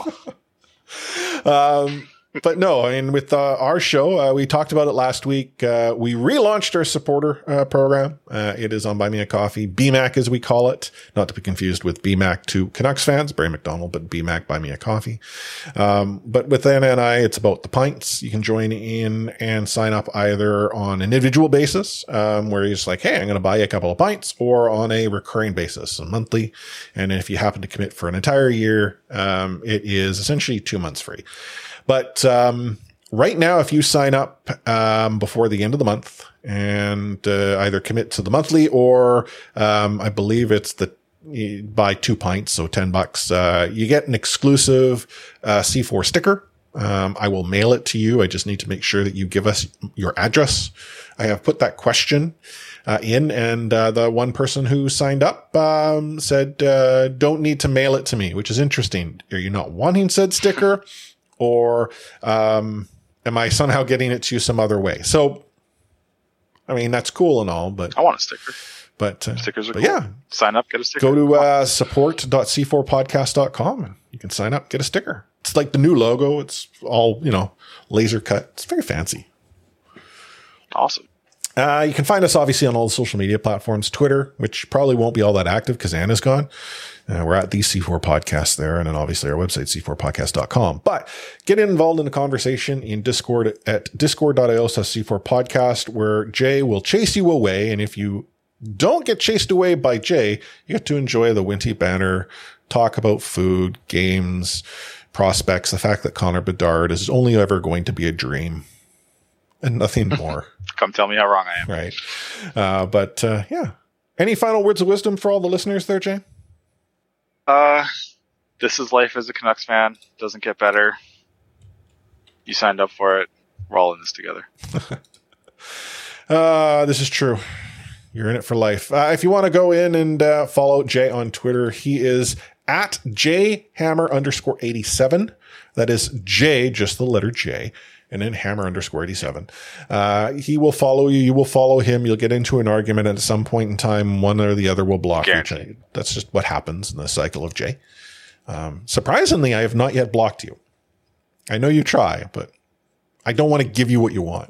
[SPEAKER 4] But no, I mean, with our show, we talked about it last week. We relaunched our supporter program. It is on Buy Me a Coffee, BMAC as we call it, not to be confused with BMAC to Canucks fans, Barry McDonald, but BMAC, Buy Me a Coffee. But with NNI, it's about the pints. You can join in and sign up either on an individual basis, where you're just like, hey, I'm going to buy you a couple of pints, or on a recurring basis, a monthly. And if you happen to commit for an entire year, it is essentially 2 months free. But right now, if you sign up before the end of the month and either commit to the monthly or I believe it's you buy 2 pints, so $10, you get an exclusive C4 sticker. I will mail it to you. I just need to make sure that you give us your address. I have put that question in, and the one person who signed up said don't need to mail it to me, which is interesting. Are you not wanting said sticker? Or am I somehow getting it to you some other way? So, I mean, that's cool and all, but
[SPEAKER 5] I want a sticker.
[SPEAKER 4] But
[SPEAKER 5] stickers are cool.
[SPEAKER 4] Yeah,
[SPEAKER 5] sign up, get a sticker.
[SPEAKER 4] Go to support.c4podcast.com and you can sign up, get a sticker. It's like the new logo. It's all laser cut. It's very fancy.
[SPEAKER 5] Awesome.
[SPEAKER 4] You can find us obviously on all the social media platforms. Twitter, which probably won't be all that active because Anna's gone. We're at the C4 Podcast there, and then obviously our website, c4podcast.com. But get involved in the conversation in Discord at discord.io/C4 Podcast, where Jay will chase you away. And if you don't get chased away by Jay, you get to enjoy the Winty banner, talk about food, games, prospects, the fact that Connor Bedard is only ever going to be a dream and nothing more.
[SPEAKER 5] Come tell me how wrong I am.
[SPEAKER 4] Right. But yeah. Any final words of wisdom for all the listeners there, Jay?
[SPEAKER 5] This is life as a Canucks fan. Doesn't get better. You signed up for it. We're all in this together.
[SPEAKER 4] This is true. You're in it for life. If you want to go in and follow Jay on Twitter, he is at jhammer_87. That is J, just the letter J, and then hammer_87. He will follow you. You will follow him. You'll get into an argument, and at some point in time, one or the other will block you. That's just what happens in the cycle of Jay. Surprisingly, I have not yet blocked you. I know you try, but I don't want to give you what you want.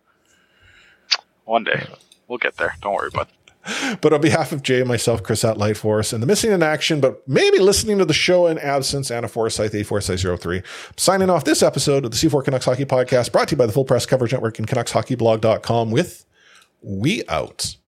[SPEAKER 5] One day. We'll get there. Don't worry about it.
[SPEAKER 4] But on behalf of Jay and myself, Chris at Lightforce, and the missing in action, but maybe listening to the show in absence, Anna Forsyth, 84603, signing off this episode of the C4 Canucks Hockey Podcast, brought to you by the Full Press Coverage Network and CanucksHockeyBlog.com with We Out.